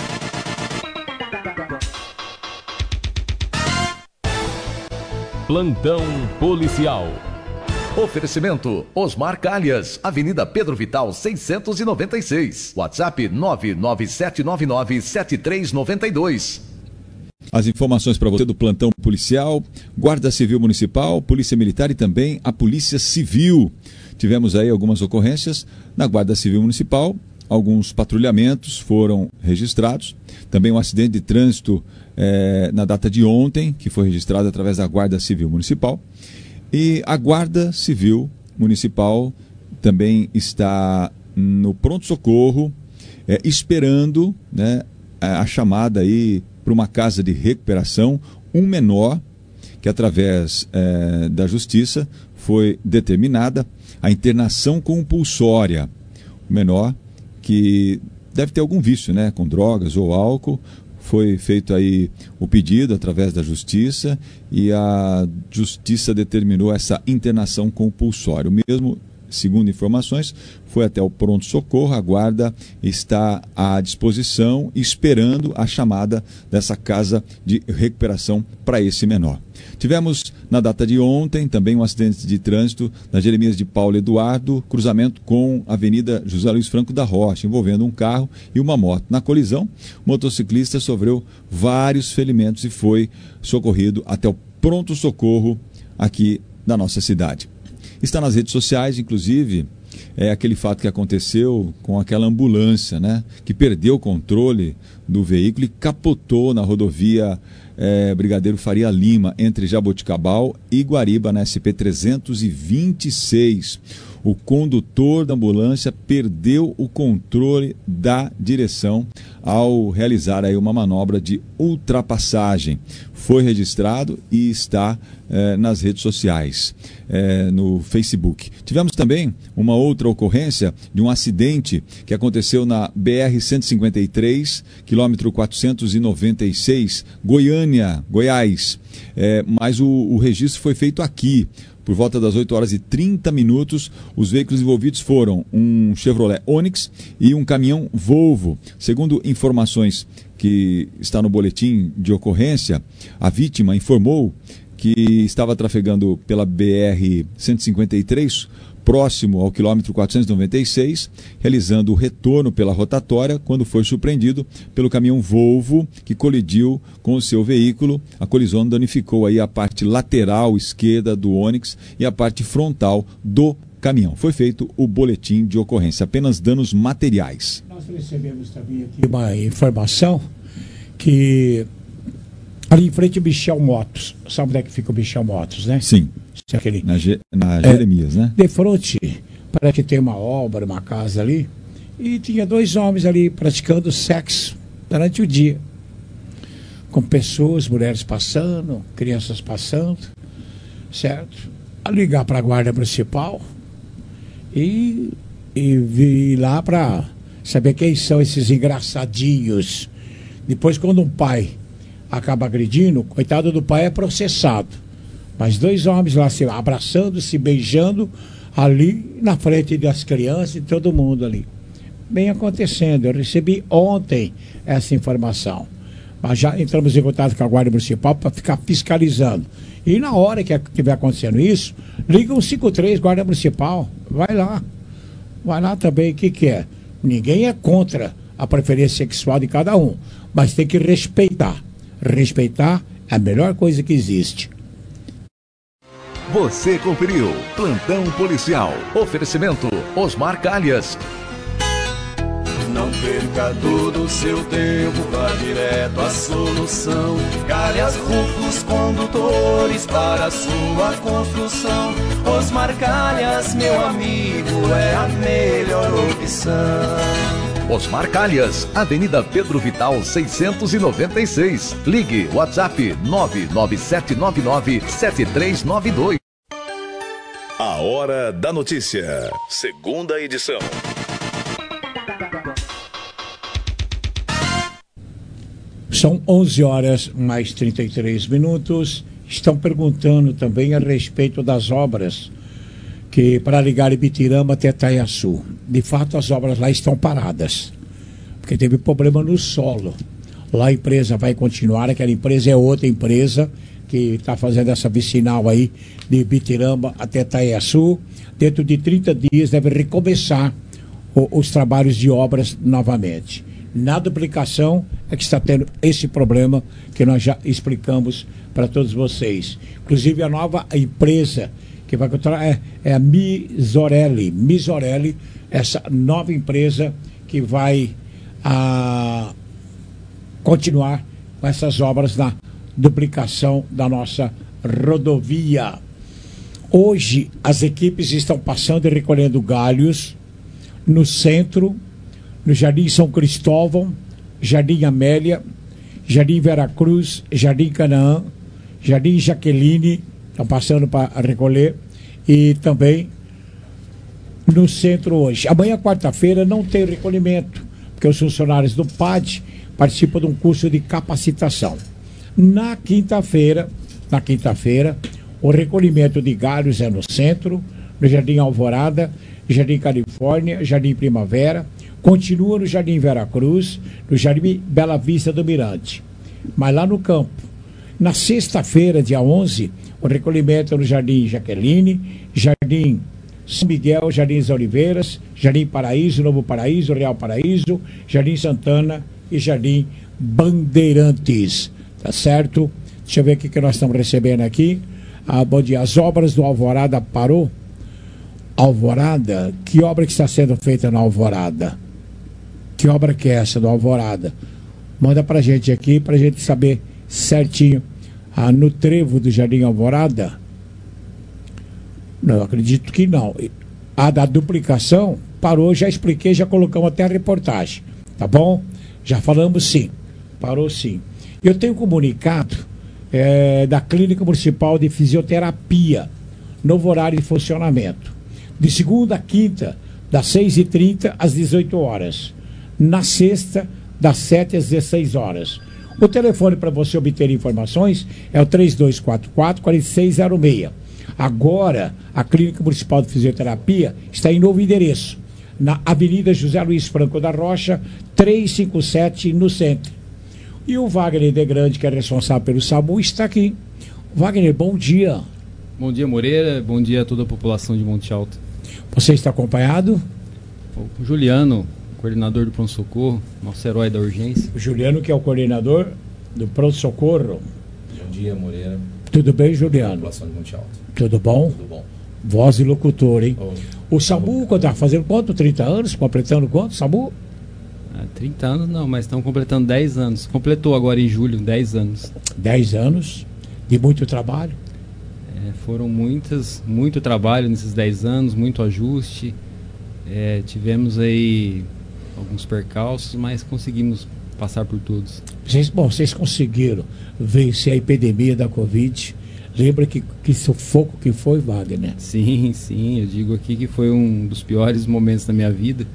Plantão Policial. Oferecimento Osmar Calhas, Avenida Pedro Vital seiscentos e noventa e seis. WhatsApp nove nove sete nove nove sete três nove dois. As informações para você do plantão policial, Guarda Civil Municipal, Polícia Militar e também a Polícia Civil. Tivemos aí algumas ocorrências na Guarda Civil Municipal, alguns patrulhamentos foram registrados, também um acidente de trânsito eh, na data de ontem, que foi registrado através da Guarda Civil Municipal. E a Guarda Civil Municipal também está no pronto-socorro, eh, esperando, né, a chamada aí para uma casa de recuperação, um menor que através eh, da justiça foi determinada a internação compulsória. O menor que deve ter algum vício, né, com drogas ou álcool, foi feito aí o pedido através da Justiça e a Justiça determinou essa internação compulsória. O mesmo, segundo informações, foi até o pronto-socorro, a guarda está à disposição, esperando a chamada dessa casa de recuperação para esse menor. Tivemos, na data de ontem, também um acidente de trânsito na Jeremias de Paulo Eduardo, cruzamento com a Avenida José Luiz Franco da Rocha, envolvendo um carro e uma moto. Na colisão, o motociclista sofreu vários ferimentos e foi socorrido até o pronto-socorro aqui da nossa cidade. Está nas redes sociais, inclusive, é aquele fato que aconteceu com aquela ambulância, né, que perdeu o controle do veículo e capotou na rodovia é, Brigadeiro Faria Lima, entre Jaboticabal e Guariba, na S P trezentos e vinte e seis. O condutor da ambulância perdeu o controle da direção ao realizar aí uma manobra de ultrapassagem. Foi registrado e está eh, nas redes sociais, eh, no Facebook. Tivemos também uma outra ocorrência de um acidente que aconteceu na B R cento e cinquenta e três, quilômetro quatrocentos e noventa e seis, Goiânia, Goiás. Eh, mas o, o registro foi feito aqui. Por volta das oito horas e trinta minutos, os veículos envolvidos foram um Chevrolet Onix e um caminhão Volvo. Segundo informações que está no boletim de ocorrência, a vítima informou que estava trafegando pela B R cento e cinquenta e três, próximo ao quilômetro quatrocentos e noventa e seis, realizando o retorno pela rotatória, quando foi surpreendido pelo caminhão Volvo, que colidiu com o seu veículo. A colisão danificou aí a parte lateral esquerda do Onix e a parte frontal do caminhão. Foi feito o boletim de ocorrência, apenas danos materiais. Nós recebemos também aqui uma informação que ali em frente ao Michel Motos, sabe onde é que fica o Michel Motos, né? Sim. Aquele, na, Ge na Jeremias, é, né? De frente, parece que tem uma obra, uma casa ali, e tinha dois homens ali praticando sexo durante o dia, com pessoas, mulheres passando, crianças passando, certo? A ligar para a guarda municipal e, e vir lá para saber quem são esses engraçadinhos. Depois, quando um pai acaba agredindo, coitado do pai, é processado. Mas dois homens lá se abraçando, se beijando, ali na frente das crianças e todo mundo ali. Bem acontecendo, eu recebi ontem essa informação. Mas já entramos em contato com a Guarda Municipal para ficar fiscalizando. E na hora que estiver acontecendo isso, liga um cinco três Guarda Municipal, vai lá. Vai lá também, o que que é? Ninguém é contra a preferência sexual de cada um, mas tem que respeitar. Respeitar é a melhor coisa que existe. Você conferiu Plantão Policial. Oferecimento Osmar Calhas. Não perca todo o seu tempo, vá direto à solução. Calhas Rufos Condutores para a sua construção. Osmar Calhas, meu amigo, é a melhor opção. Osmar Calhas, Avenida Pedro Vital seiscentos e noventa e seis. Ligue WhatsApp nove nove sete nove nove sete três nove dois. A Hora da Notícia, segunda edição. São onze horas mais trinta e três minutos. Estão perguntando também a respeito das obras que para ligar Ibitirama até Itaiaçu. De fato, as obras lá estão paradas, porque teve problema no solo. Lá a empresa vai continuar, aquela empresa é outra empresa que está fazendo essa vicinal aí de Ibitirama até Itaiaçu. Dentro de trinta dias deve recomeçar o, os trabalhos de obras novamente. Na duplicação é que está tendo esse problema que nós já explicamos para todos vocês. Inclusive a nova empresa que vai continuar é, é a Misorelli. Misorelli, essa nova empresa que vai a, continuar com essas obras na duplicação da nossa rodovia. Hoje as equipes estão passando e recolhendo galhos no centro, no Jardim São Cristóvão, Jardim Amélia, Jardim Veracruz, Jardim Canaã, Jardim Jaqueline, estão passando para recolher, e também no centro hoje. Amanhã, quarta-feira, não tem recolhimento, porque os funcionários do P A D participa de um curso de capacitação. Na quinta-feira, na quinta-feira, o recolhimento de galhos é no centro, no Jardim Alvorada, Jardim Califórnia, Jardim Primavera, continua no Jardim Veracruz, no Jardim Bela Vista do Mirante. Mas lá no campo, na sexta-feira, dia onze, o recolhimento é no Jardim Jaqueline, Jardim São Miguel, Jardim das Oliveiras, Jardim Paraíso, Novo Paraíso, Real Paraíso, Jardim Santana e Jardim Bandeirantes. Tá certo? Deixa eu ver o que nós estamos recebendo aqui. Ah, bom dia. As obras do Alvorada parou? Alvorada? Que obra que está sendo feita na Alvorada? Que obra que é essa do Alvorada? Manda pra gente aqui, pra gente saber certinho. Ah, no trevo do Jardim Alvorada? Não, eu acredito que não. A da duplicação parou, já expliquei, já colocamos até a reportagem. Tá bom? Já falamos sim. Parou sim. Eu tenho comunicado é, da Clínica Municipal de Fisioterapia, novo horário de funcionamento. De segunda a quinta, das seis e trinta às dezoito horas. Na sexta, das sete às dezesseis horas. O telefone para você obter informações é o três dois quatro quatro, quatro seis zero seis. Agora, a Clínica Municipal de Fisioterapia está em novo endereço, na Avenida José Luiz Franco da Rocha, trezentos e cinquenta e sete, no centro. E o Wagner de Grande, que é responsável pelo SAMU, está aqui. Wagner, bom dia. Bom dia, Moreira. Bom dia a toda a população de Monte Alto. Você está acompanhado? O Juliano, coordenador do pronto-socorro, nosso herói da urgência. O Juliano, que é o coordenador do pronto-socorro. Bom dia, Moreira. Tudo bem, Juliano? População de Monte Alto. Tudo bom? Tudo bom. Voz de locutor, hein? Oh. O SAMU, quando está fazendo quanto? trinta anos? Completando quanto, SAMU? Ah, trinta anos não, mas estão completando dez anos. Completou agora em julho, dez anos. dez anos de muito trabalho? É, foram muitas, muito trabalho nesses dez anos, muito ajuste. É, tivemos aí alguns percalços, mas conseguimos passar por todos. Vocês, bom, vocês conseguiram vencer a epidemia da Covid. Lembra que, que sufoco que foi, Wagner? Sim, sim. Eu digo aqui que foi um dos piores momentos da minha vida.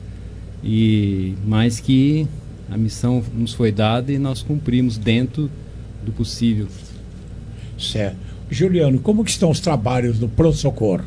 E mais que a missão nos foi dada e nós cumprimos dentro do possível. Certo. Juliano, como que estão os trabalhos do pronto-socorro?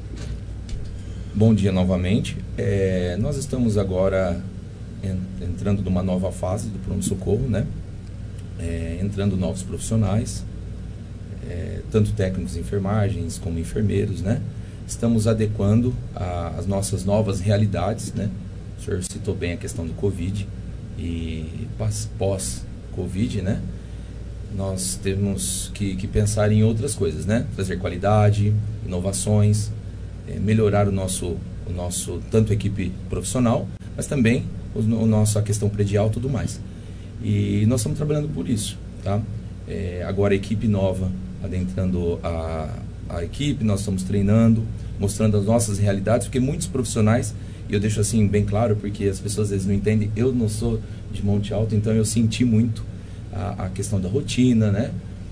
Bom dia novamente. É, nós estamos agora en, entrando numa nova fase do pronto-socorro, né? É, entrando novos profissionais, é, tanto técnicos de enfermagens como enfermeiros, né? Estamos adequando a, as nossas novas realidades, né? O senhor citou bem a questão do Covid e pós-Covid, né? Nós temos que, que pensar em outras coisas, né? Trazer qualidade, inovações, é, melhorar o nosso, o nosso, tanto a equipe profissional, mas também o, o nosso, a questão predial e tudo mais. E nós estamos trabalhando por isso, tá? É, agora a equipe nova, adentrando a, a equipe, nós estamos treinando, mostrando as nossas realidades, porque muitos profissionais, e eu deixo assim bem claro, porque as pessoas às vezes não entendem, eu não sou de Monte Alto, então eu senti muito a, a questão da rotina, né?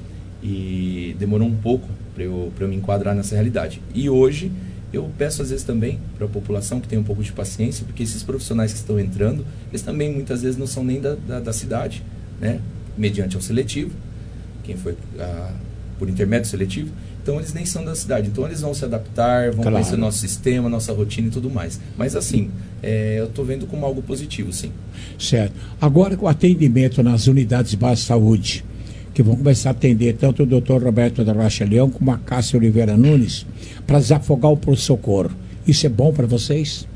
E demorou um pouco para eu, para eu me enquadrar nessa realidade. E hoje eu peço às vezes também para a população que tenha um pouco de paciência, porque esses profissionais que estão entrando, eles também muitas vezes não são nem da, da, da cidade, né? Mediante ao seletivo, quem foi a, por intermédio seletivo, então eles nem são da cidade, então eles vão se adaptar, vão Claro. conhecer o nosso sistema, nossa rotina e tudo mais. Mas assim, é, eu estou vendo como algo positivo, sim. Certo. Agora com o atendimento nas unidades básicas de saúde, que vão começar a atender tanto o doutor Roberto da Rocha Leão como a Cássia Oliveira Nunes, para desafogar o pronto-socorro. Isso é bom para vocês?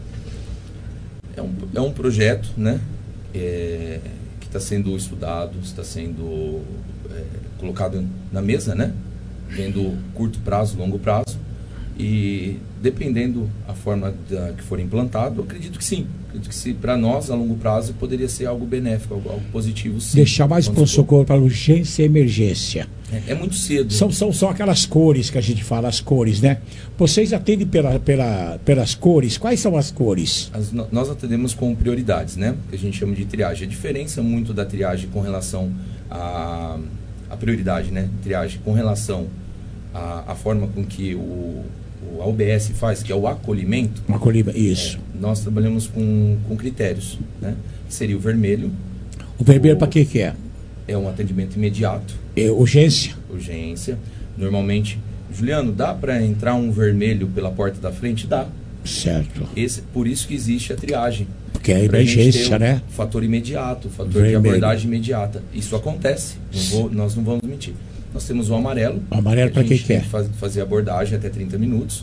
É um, é um projeto, né, é, que está sendo estudado, está sendo é, colocado na mesa, né, vendo curto prazo, longo prazo, e dependendo a forma da, que for implantado, eu acredito que sim. Acredito que se para nós, a longo prazo, poderia ser algo benéfico, algo, algo positivo, sim. Deixar mais pronto-socorro para urgência e emergência. É, é muito cedo. São, são, são aquelas cores que a gente fala, as cores, né? Vocês atendem pela, pela, pelas cores. Quais são as cores? As, nós atendemos com prioridades, né? Que a gente chama de triagem. A diferença muito da triagem com relação à a, a prioridade, né? Triagem com relação à, à forma com que o, o a U B S faz, que é o acolhimento. Acolhimento, isso. É, nós trabalhamos com, com critérios, né? Que seria o vermelho. O vermelho para que que é? É um atendimento imediato. É urgência? Urgência. Normalmente, Juliano, dá para entrar um vermelho pela porta da frente? Dá. Certo. Esse, por isso que existe a triagem. Porque é Pra gente emergência, ter o né? Fator imediato, o fator Vermelho. de abordagem imediata. Isso acontece. Não vou, nós não vamos mentir. Nós temos o amarelo. O amarelo para a que gente que é? tem faz- fazer abordagem até trinta minutos.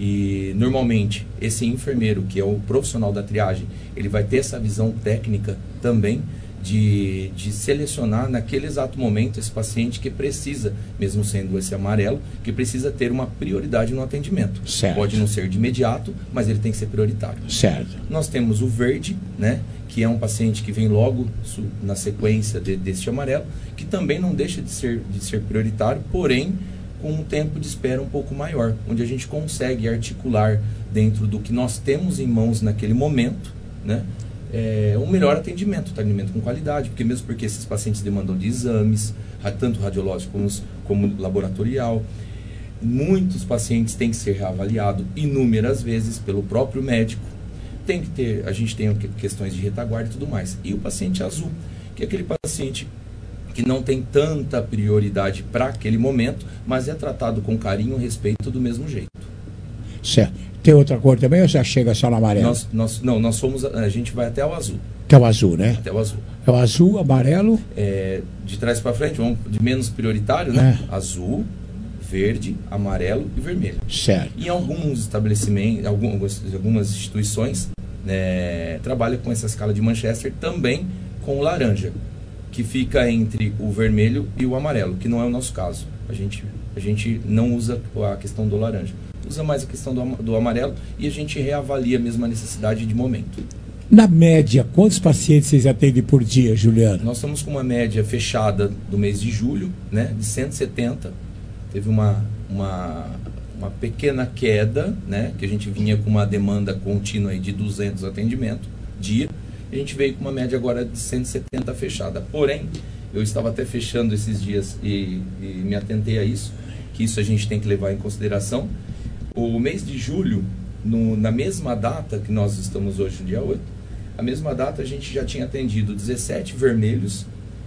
E normalmente esse enfermeiro, que é o profissional da triagem, ele vai ter essa visão técnica também de, de selecionar naquele exato momento esse paciente que precisa, mesmo sendo esse amarelo, que precisa ter uma prioridade no atendimento. Certo. Pode não ser de imediato, mas ele tem que ser prioritário. Certo. Nós temos o verde, né, que é um paciente que vem logo su- na sequência de, deste amarelo, que também não deixa de ser, de ser prioritário, porém com um tempo de espera um pouco maior, onde a gente consegue articular dentro do que nós temos em mãos naquele momento, né, é, um melhor atendimento, atendimento com qualidade, porque mesmo porque esses pacientes demandam de exames, ra- tanto radiológico como, os- como laboratorial, muitos pacientes têm que ser reavaliados inúmeras vezes pelo próprio médico, tem que ter, a gente tem que- questões de retaguarda e tudo mais. E o paciente azul, que é aquele paciente que não tem tanta prioridade para aquele momento, mas é tratado com carinho e respeito do mesmo jeito. Certo. Tem outra cor também ou já chega só no amarelo? Nós, nós, não, nós somos, a, a gente vai até o azul. Que é o azul, né? Até o azul. É o azul, amarelo. É, de trás para frente, vamos de menos prioritário, né? Azul, verde, amarelo e vermelho. Certo. Em alguns estabelecimentos, algumas, algumas instituições, né, trabalham com essa escala de Manchester também com o laranja, que fica entre o vermelho e o amarelo, que não é o nosso caso. A gente, a gente não usa a questão do laranja. Usa mais a questão do, ama- do amarelo e a gente reavalia mesmo a necessidade de momento. Na média, quantos pacientes vocês atendem por dia, Juliano? Nós estamos com uma média fechada do mês de julho, né, de cento e setenta. Teve uma, uma, uma pequena queda, né, que a gente vinha com uma demanda contínua aí de duzentos atendimentos dia. A gente veio com uma média agora de cento e setenta fechada. Porém, eu estava até fechando esses dias e, e me atentei a isso, que isso a gente tem que levar em consideração. O mês de julho, no, na mesma data que nós estamos hoje, no dia oito, a mesma data a gente já tinha atendido dezessete vermelhos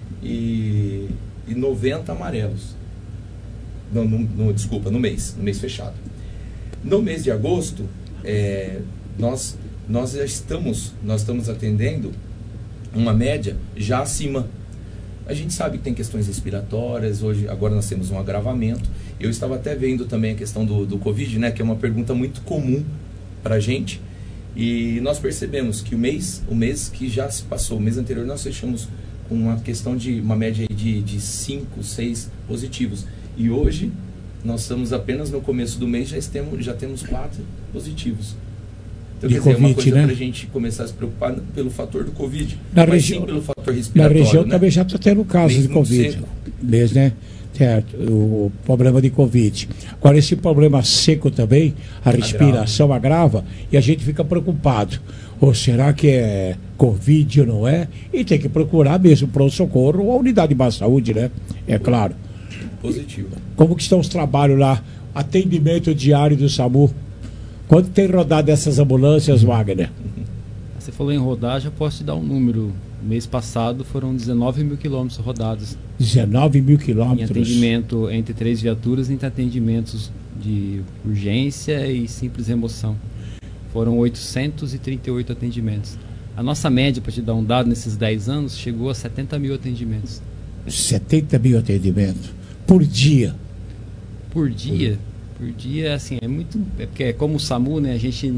e, e noventa amarelos. Não, no, no, desculpa, no mês, no mês fechado. No mês de agosto, é, nós, nós já estamos, nós estamos atendendo uma média já acima. A gente sabe que tem questões respiratórias, hoje, agora nós temos um agravamento. Eu estava até vendo também a questão do, do Covid, né, que é uma pergunta muito comum para a gente. E nós percebemos que o mês, o mês que já se passou, o mês anterior, nós fechamos com uma questão de uma média de, de cinco, seis positivos. E hoje, nós estamos apenas no começo do mês, já temos, já temos quatro positivos. Então, De quer dizer, é uma Covid, coisa né? para a gente começar a se preocupar pelo fator do Covid, Na mas região- sim pelo fator Na respiratório. região né? também já está tendo casos Mês de muito Covid. seco. Mês, né? Certo, o problema de Covid. Agora, esse problema seco também, a respiração agrava e a gente fica preocupado. Ou será que é Covid ou não é? E tem que procurar mesmo pronto-socorro ou a unidade de baixa saúde, né? É claro. Positivo. Como que estão os trabalhos lá? Atendimento diário do SAMU. Quanto tem rodado essas ambulâncias, Wagner? Você falou em rodagem, eu posso te dar um número. Mês passado foram dezenove mil quilômetros rodados. dezenove mil Em quilômetros. atendimento entre três viaturas, entre atendimentos de urgência e simples remoção. Foram oitocentos e trinta e oito atendimentos. A nossa média, para te dar um dado, nesses dez anos, chegou a setenta mil atendimentos. setenta mil atendimentos por dia. Por dia? Por dia, assim, é muito... É porque é como o SAMU, né, a gente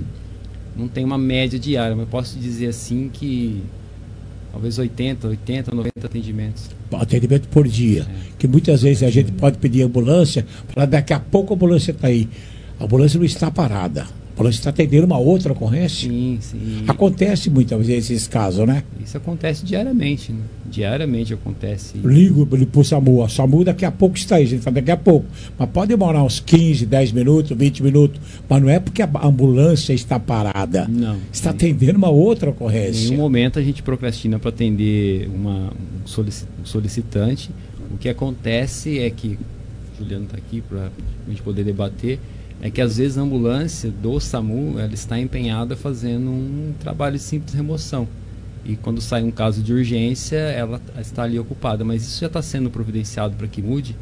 não tem uma média diária, mas posso dizer assim que talvez oitenta, oitenta, noventa atendimentos. Atendimento por dia. Que muitas vezes a gente pode pedir ambulância, falar daqui a pouco a ambulância está aí. A ambulância não está parada. A ambulância está atendendo uma outra ocorrência. Sim, sim. Acontece muitas vezes esses casos, né? Isso acontece diariamente, né? Diariamente acontece. Ligo para o SAMU. A SAMU daqui a pouco está aí. A gente fala daqui a pouco. Mas pode demorar uns quinze, dez minutos, vinte minutos. Mas não é porque a ambulância está parada. Não. Está atendendo uma outra Em ocorrência. nenhum momento a gente procrastina para atender uma, um solici- um solicitante. O que acontece é que, o Juliano está aqui para a gente poder debater, é que às vezes a ambulância do SAMU ela está empenhada fazendo um trabalho de simples remoção. e quando sai um caso de urgência, ela está ali ocupada. Mas isso já está sendo providenciado para que mude,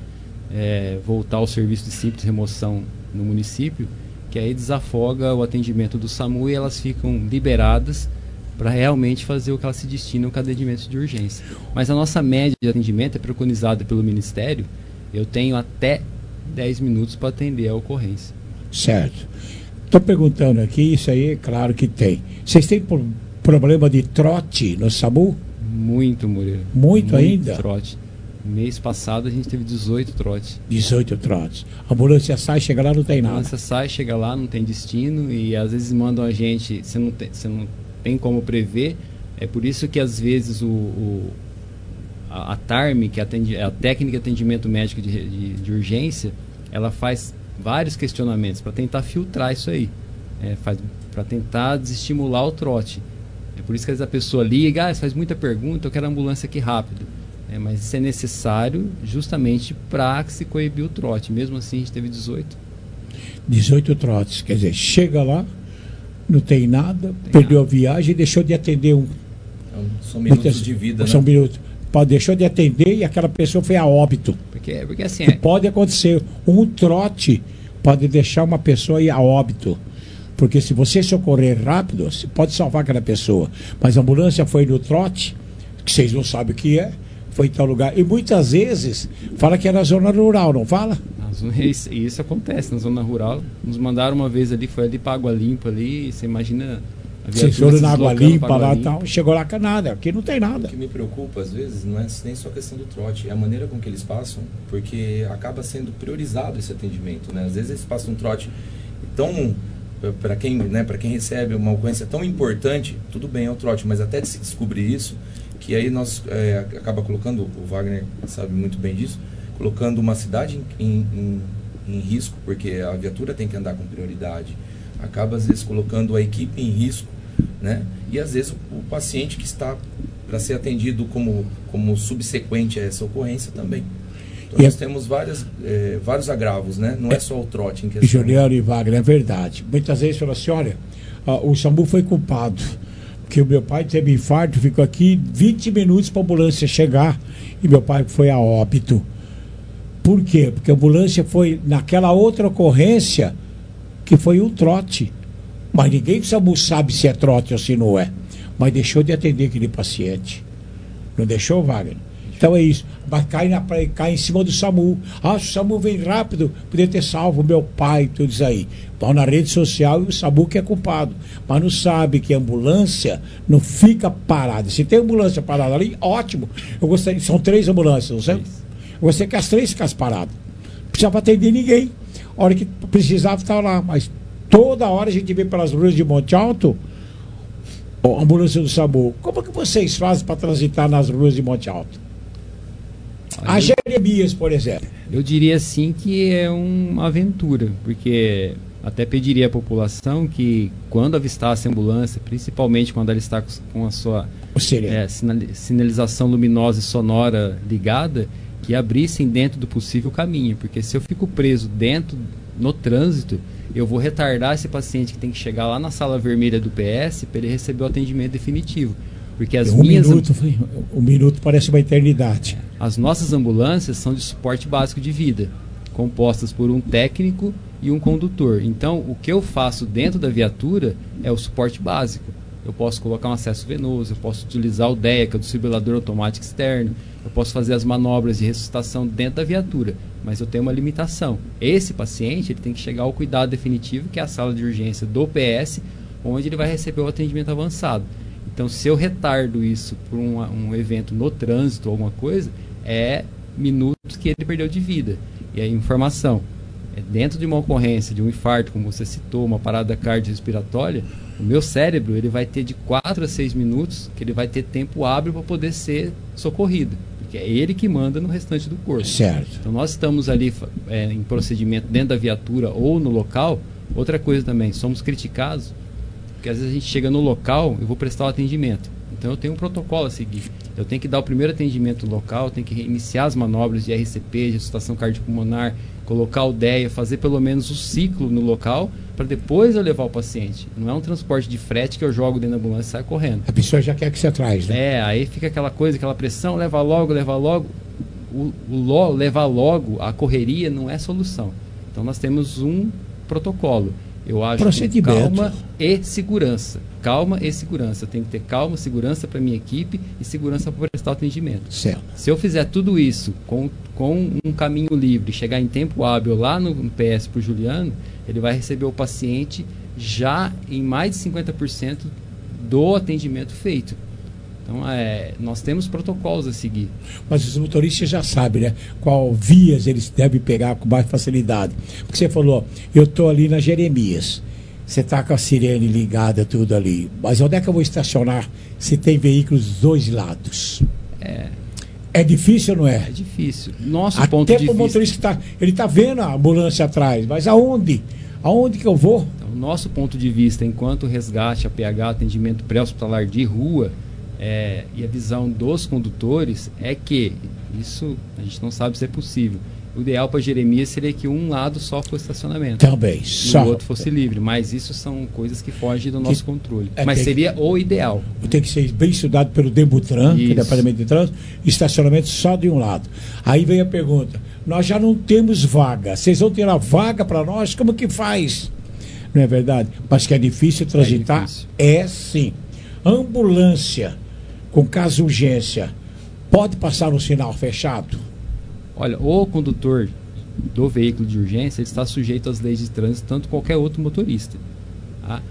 é, voltar ao serviço de simples remoção no município, que aí desafoga o atendimento do SAMU e elas ficam liberadas para realmente fazer o que elas se destinam com atendimento de urgência. Mas a nossa média de atendimento é preconizada pelo Ministério. Eu tenho até dez minutos para atender a ocorrência. Certo. Estou perguntando aqui, isso aí é claro que tem. Vocês têm pro- problema de trote no SAMU? Muito, Moreira. Muito ainda? trote. Mês passado a gente teve dezoito trotes. dezoito trotes. A ambulância sai, chega lá, não tem A nada. ambulância sai, chega lá, não tem destino e às vezes mandam a gente, você não tem, você não tem como prever. É por isso que às vezes o, o a, a TARM, que atende, a técnica de atendimento médico de, de, de urgência, ela faz vários questionamentos para tentar filtrar isso aí, é, para tentar desestimular o trote. É por isso que às vezes a pessoa liga, ah, faz muita pergunta, eu quero a ambulância aqui rápido. É, mas isso é necessário justamente para se coibir o trote. Mesmo assim, a gente teve dezoito. dezoito trotes. Quer dizer, chega lá, não tem nada, tem perdeu nada. A viagem e deixou de atender um. Então, são minutos Muitas, de vida, são né? minutos. Pode, deixou de atender e aquela pessoa foi a óbito. Porque, porque assim... Que É... pode acontecer. Um trote pode deixar uma pessoa ir a óbito. Porque se você socorrer rápido, você pode salvar aquela pessoa. Mas a ambulância foi no trote, que vocês não sabem o que é, foi em tal lugar. E muitas vezes fala que é na zona rural, não fala? Isso, isso acontece na zona rural. Nos mandaram uma vez ali, foi ali para Água Limpa ali, você imagina... Vocês foram na Água Limpa lá e tal, chegou lá com nada, aqui não tem nada. O que me preocupa às vezes não é nem só a questão do trote, é a maneira com que eles passam, porque acaba sendo priorizado esse atendimento, né? Às vezes eles passam um trote tão... Para quem, né, para quem recebe uma ocorrência tão importante, tudo bem, é o trote, mas até de se descobrir isso, que aí nós é, acaba colocando, o Wagner sabe muito bem disso, colocando uma cidade em, em, em risco, porque a viatura tem que andar com prioridade, acaba às vezes colocando a equipe em risco, né? E às vezes o, o paciente que está para ser atendido como, como subsequente a essa ocorrência também. Então e nós é... temos várias, é, vários agravos, né? Não é, é só o trote em questão. Juliano e Wagner, é verdade. Muitas vezes fala assim, olha, uh, o SAMU foi culpado, porque o meu pai teve infarto, ficou aqui vinte minutos para a ambulância chegar e meu pai foi a óbito. Por quê? Porque a ambulância foi naquela outra ocorrência que foi um trote. Mas ninguém do SAMU sabe se é trote ou se não é. Mas deixou de atender aquele paciente. Não deixou, Wagner? Então é isso. Mas cai, na, cai em cima do SAMU. Ah, se o SAMU vem rápido, podia ter salvo meu pai, tudo isso aí. Vão na rede social e o SAMU que é culpado. Mas não sabe que a ambulância não fica parada. Se tem ambulância parada ali, ótimo. Eu gostaria, são três ambulâncias, não sei? Eu gostaria que as três ficassem paradas. Não precisava atender ninguém. A hora que precisava estar lá. Mas toda hora a gente vê pelas ruas de Monte Alto a ambulância do SAMU. Como que vocês fazem para transitar nas ruas de Monte Alto? A Jeremias, por exemplo. Eu diria assim que é uma aventura, porque até pediria à população que quando avistasse a ambulância, principalmente quando ela está com a sua é, sinalização luminosa e sonora ligada, que abrissem dentro do possível o caminho, porque se eu fico preso dentro, no trânsito, eu vou retardar esse paciente que tem que chegar lá na sala vermelha do P S para ele receber o atendimento definitivo. Porque as um minhas minuto, um minuto parece uma eternidade. As nossas ambulâncias são de suporte básico de vida, compostas por um técnico e um condutor. Então, o que eu faço dentro da viatura é o suporte básico. Eu posso colocar um acesso venoso, eu posso utilizar o D E A, que é o desfibrilador automático externo, eu posso fazer as manobras de ressuscitação dentro da viatura, mas eu tenho uma limitação. Esse paciente ele tem que chegar ao cuidado definitivo, que é a sala de urgência do P S, onde ele vai receber o atendimento avançado. Então, se eu retardo isso por um, um evento no trânsito ou alguma coisa, é minutos que ele perdeu de vida. E a informação, é dentro de uma ocorrência, de um infarto, como você citou, uma parada cardiorrespiratória, o meu cérebro ele vai ter de quatro a seis minutos que ele vai ter tempo hábil para poder ser socorrido. Porque é ele que manda no restante do corpo. Certo. Então, nós estamos ali é, em procedimento dentro da viatura ou no local. Outra coisa também, somos criticados porque às vezes a gente chega no local, eu vou prestar o atendimento. Então eu tenho um protocolo a seguir. Eu tenho que dar o primeiro atendimento no local, tenho que iniciar as manobras de R C P, de ressuscitação cardiopulmonar, colocar o D E A, fazer pelo menos o ciclo no local, para depois eu levar o paciente. Não é um transporte de frete que eu jogo dentro da ambulância e saio correndo. A pessoa já quer que você traz, né? É, aí fica aquela coisa, aquela pressão, leva logo, leva logo. O, o lo, levar logo, a correria não é solução. Então nós temos um protocolo. Eu acho que calma e segurança. Calma e segurança. Eu tenho que ter calma, segurança para minha equipe e segurança para prestar atendimento. Certo. Se eu fizer tudo isso com, com um caminho livre, chegar em tempo hábil lá no, no P S para o Juliano, ele vai receber o paciente já em mais de cinquenta por cento do atendimento feito. Então, é, nós temos protocolos a seguir. Mas os motoristas já sabem, né? Qual vias eles devem pegar com mais facilidade. Porque você falou, eu estou ali na Jeremias. Você está com a sirene ligada, tudo ali. Mas onde é que eu vou estacionar se tem veículos dos dois lados? É, é difícil ou não é? É difícil. Nosso Até ponto de vista... o motorista tá, ele está vendo a ambulância atrás, mas aonde? Aonde que eu vou? Então, nosso ponto de vista, enquanto resgate, A P H, atendimento pré-hospitalar de rua, É, e a visão dos condutores é que isso a gente não sabe se é possível. O ideal para Jeremias seria que um lado só fosse estacionamento também e só. o outro fosse livre, mas isso são coisas que fogem do que, nosso controle. é, mas seria que, o ideal. Tem que ser bem estudado pelo Debutran, que é o Departamento de Trânsito, estacionamento só de um lado. Aí vem a pergunta: nós já não temos vaga, vocês vão ter a vaga para nós? Como que faz? Não é verdade? Mas que é difícil transitar? É, difícil. É sim. Ambulância com caso de urgência, pode passar no sinal fechado? Olha, o condutor do veículo de urgência está sujeito às leis de trânsito, tanto qualquer outro motorista. Tá?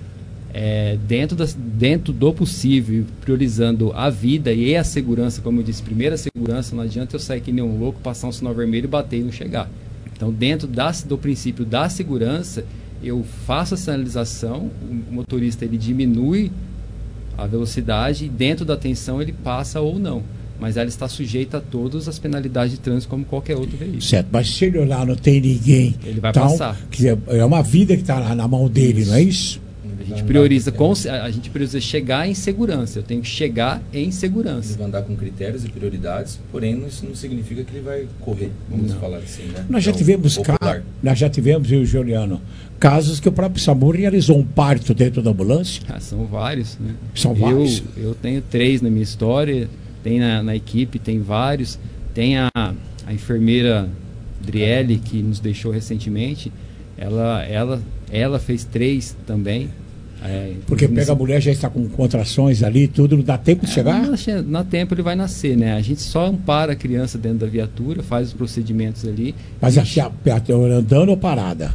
É, dentro, das, dentro do possível, priorizando a vida e a segurança, como eu disse, primeira segurança, não adianta eu sair que nem um louco, passar um sinal vermelho e bater e não chegar. Então, dentro da, do princípio da segurança, eu faço a sinalização, o motorista ele diminui a velocidade, dentro da tensão ele passa ou não, mas ela está sujeita a todas as penalidades de trânsito como qualquer outro veículo. Certo, mas se ele olhar não tem ninguém, ele vai então, passar. É uma vida que está na mão dele, isso. Não é isso? A gente prioriza, com, a gente prioriza chegar em segurança. Eu tenho que chegar em segurança. Ele vai andar com critérios e prioridades, porém isso não significa que ele vai correr, vamos não. falar assim, né? Nós já então, tivemos ca... nós já tivemos, eu e o Juliano, casos que o próprio SAMU realizou um parto dentro da ambulância. Ah, são vários, né? São eu, vários. Eu tenho três na minha história, tem na, na equipe, tem vários. Tem a, a enfermeira Driele, que nos deixou recentemente, ela, ela, ela fez três também. É, porque pega a mulher, já está com contrações ali, tudo, não dá tempo de é, chegar? Não dá tempo, ele vai nascer, né? A gente só ampara a criança dentro da viatura, faz os procedimentos ali. Mas a, a, andando ou parada?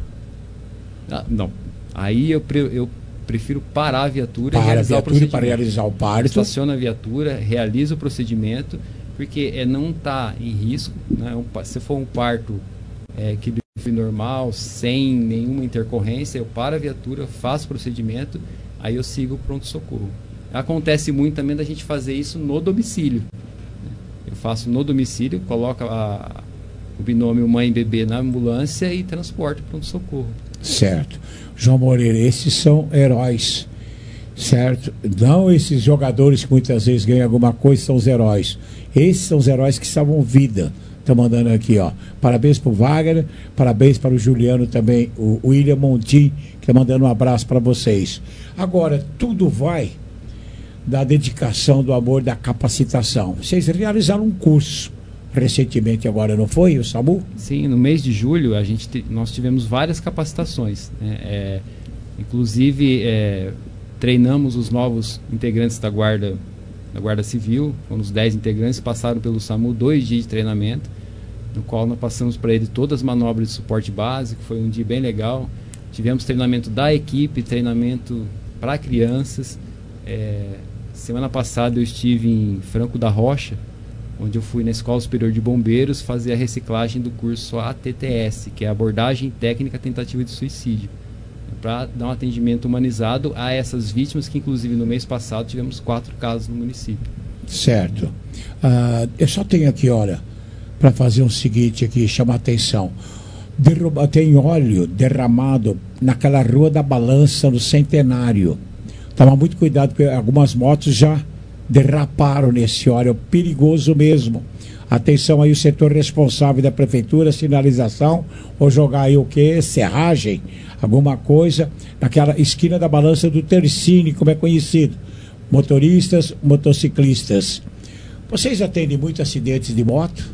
Ah, não. Aí eu, pre, eu prefiro parar a viatura para e realizar a viatura o procedimento. Para realizar o parto. Estaciona a viatura, realiza o procedimento, porque é, não está em risco, né? Um, se for um parto é, que foi normal, sem nenhuma intercorrência, eu paro a viatura, faço o procedimento, aí eu sigo o pronto-socorro. Acontece muito também da gente fazer isso no domicílio. Eu faço no domicílio, coloco a, o binômio mãe e bebê na ambulância e transporto para o pronto-socorro. Certo. João Moreira, esses são heróis, certo? Não esses jogadores que muitas vezes ganham alguma coisa, são os heróis. Esses são os heróis que salvam vida. Estão mandando aqui, ó. Parabéns para o Wagner, parabéns para o Juliano também, o William Montim, que está mandando um abraço para vocês. Agora, tudo vai da dedicação, do amor, da capacitação. Vocês realizaram um curso recentemente agora, não foi, o SAMU? Sim, no mês de julho a gente, nós tivemos várias capacitações. Né? É, inclusive, é, treinamos os novos integrantes da Guarda da Guarda Civil, foram os dez integrantes, passaram pelo SAMU dois dias de treinamento, no qual nós passamos para ele todas as manobras de suporte básico, foi um dia bem legal. Tivemos treinamento da equipe, treinamento para crianças. É, semana passada eu estive em Franco da Rocha, onde eu fui na Escola Superior de Bombeiros fazer a reciclagem do curso A T T S, que é a Abordagem Técnica Tentativa de Suicídio, para dar um atendimento humanizado a essas vítimas, que inclusive no mês passado tivemos quatro casos no município. Certo. Uh, eu só tenho aqui, olha, para fazer o um seguinte aqui, chamar a atenção. Derruba, tem óleo derramado naquela Rua da Balança, no Centenário. Toma muito cuidado, porque algumas motos já derraparam nesse óleo, é perigoso mesmo. Atenção aí o setor responsável da prefeitura, sinalização, ou jogar aí o que? Serragem, alguma coisa, naquela esquina da balança do Tercine, como é conhecido. Motoristas, motociclistas. Vocês atendem muitos acidentes de moto?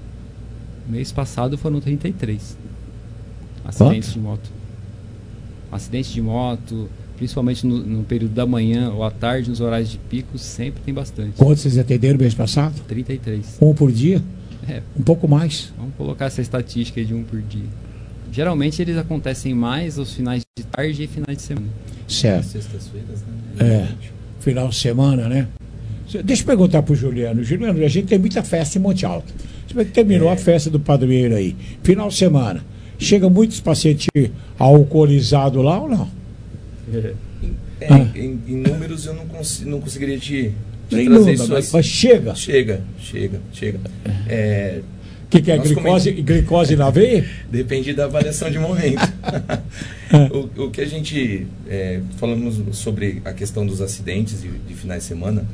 Mês passado foram trinta e três acidentes de moto. Acidentes de moto, principalmente no, no período da manhã ou à tarde, nos horários de pico, sempre tem bastante. Quantos vocês atenderam mês passado? trinta e três. Um por dia? É. Um pouco mais. Vamos colocar essa estatística aí de um por dia. Geralmente eles acontecem mais aos finais de tarde e finais de semana. Certo. Sextas-feiras, né? É, final de semana, né? Deixa eu perguntar pro Juliano. Juliano, a gente tem muita festa em Monte Alto. Você vê que terminou É. a festa do padroeiro aí. Final de semana. Chegam muitos pacientes alcoolizados lá ou não? É, Ah. em, em números eu não, cons não conseguiria te, te Nem trazer número, isso mas, assim. mas chega. Chega, chega, chega. É, O que, que é nós glicose, coment- glicose na veia? Depende da avaliação de momento. o, o que a gente é, falamos sobre a questão dos acidentes de, de finais de semana,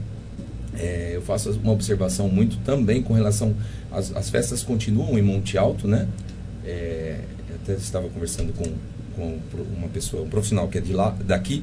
é, eu faço uma observação muito também com relação às as festas continuam em Monte Alto, né? É, eu até estava conversando com, com uma pessoa, um profissional que é de lá, daqui,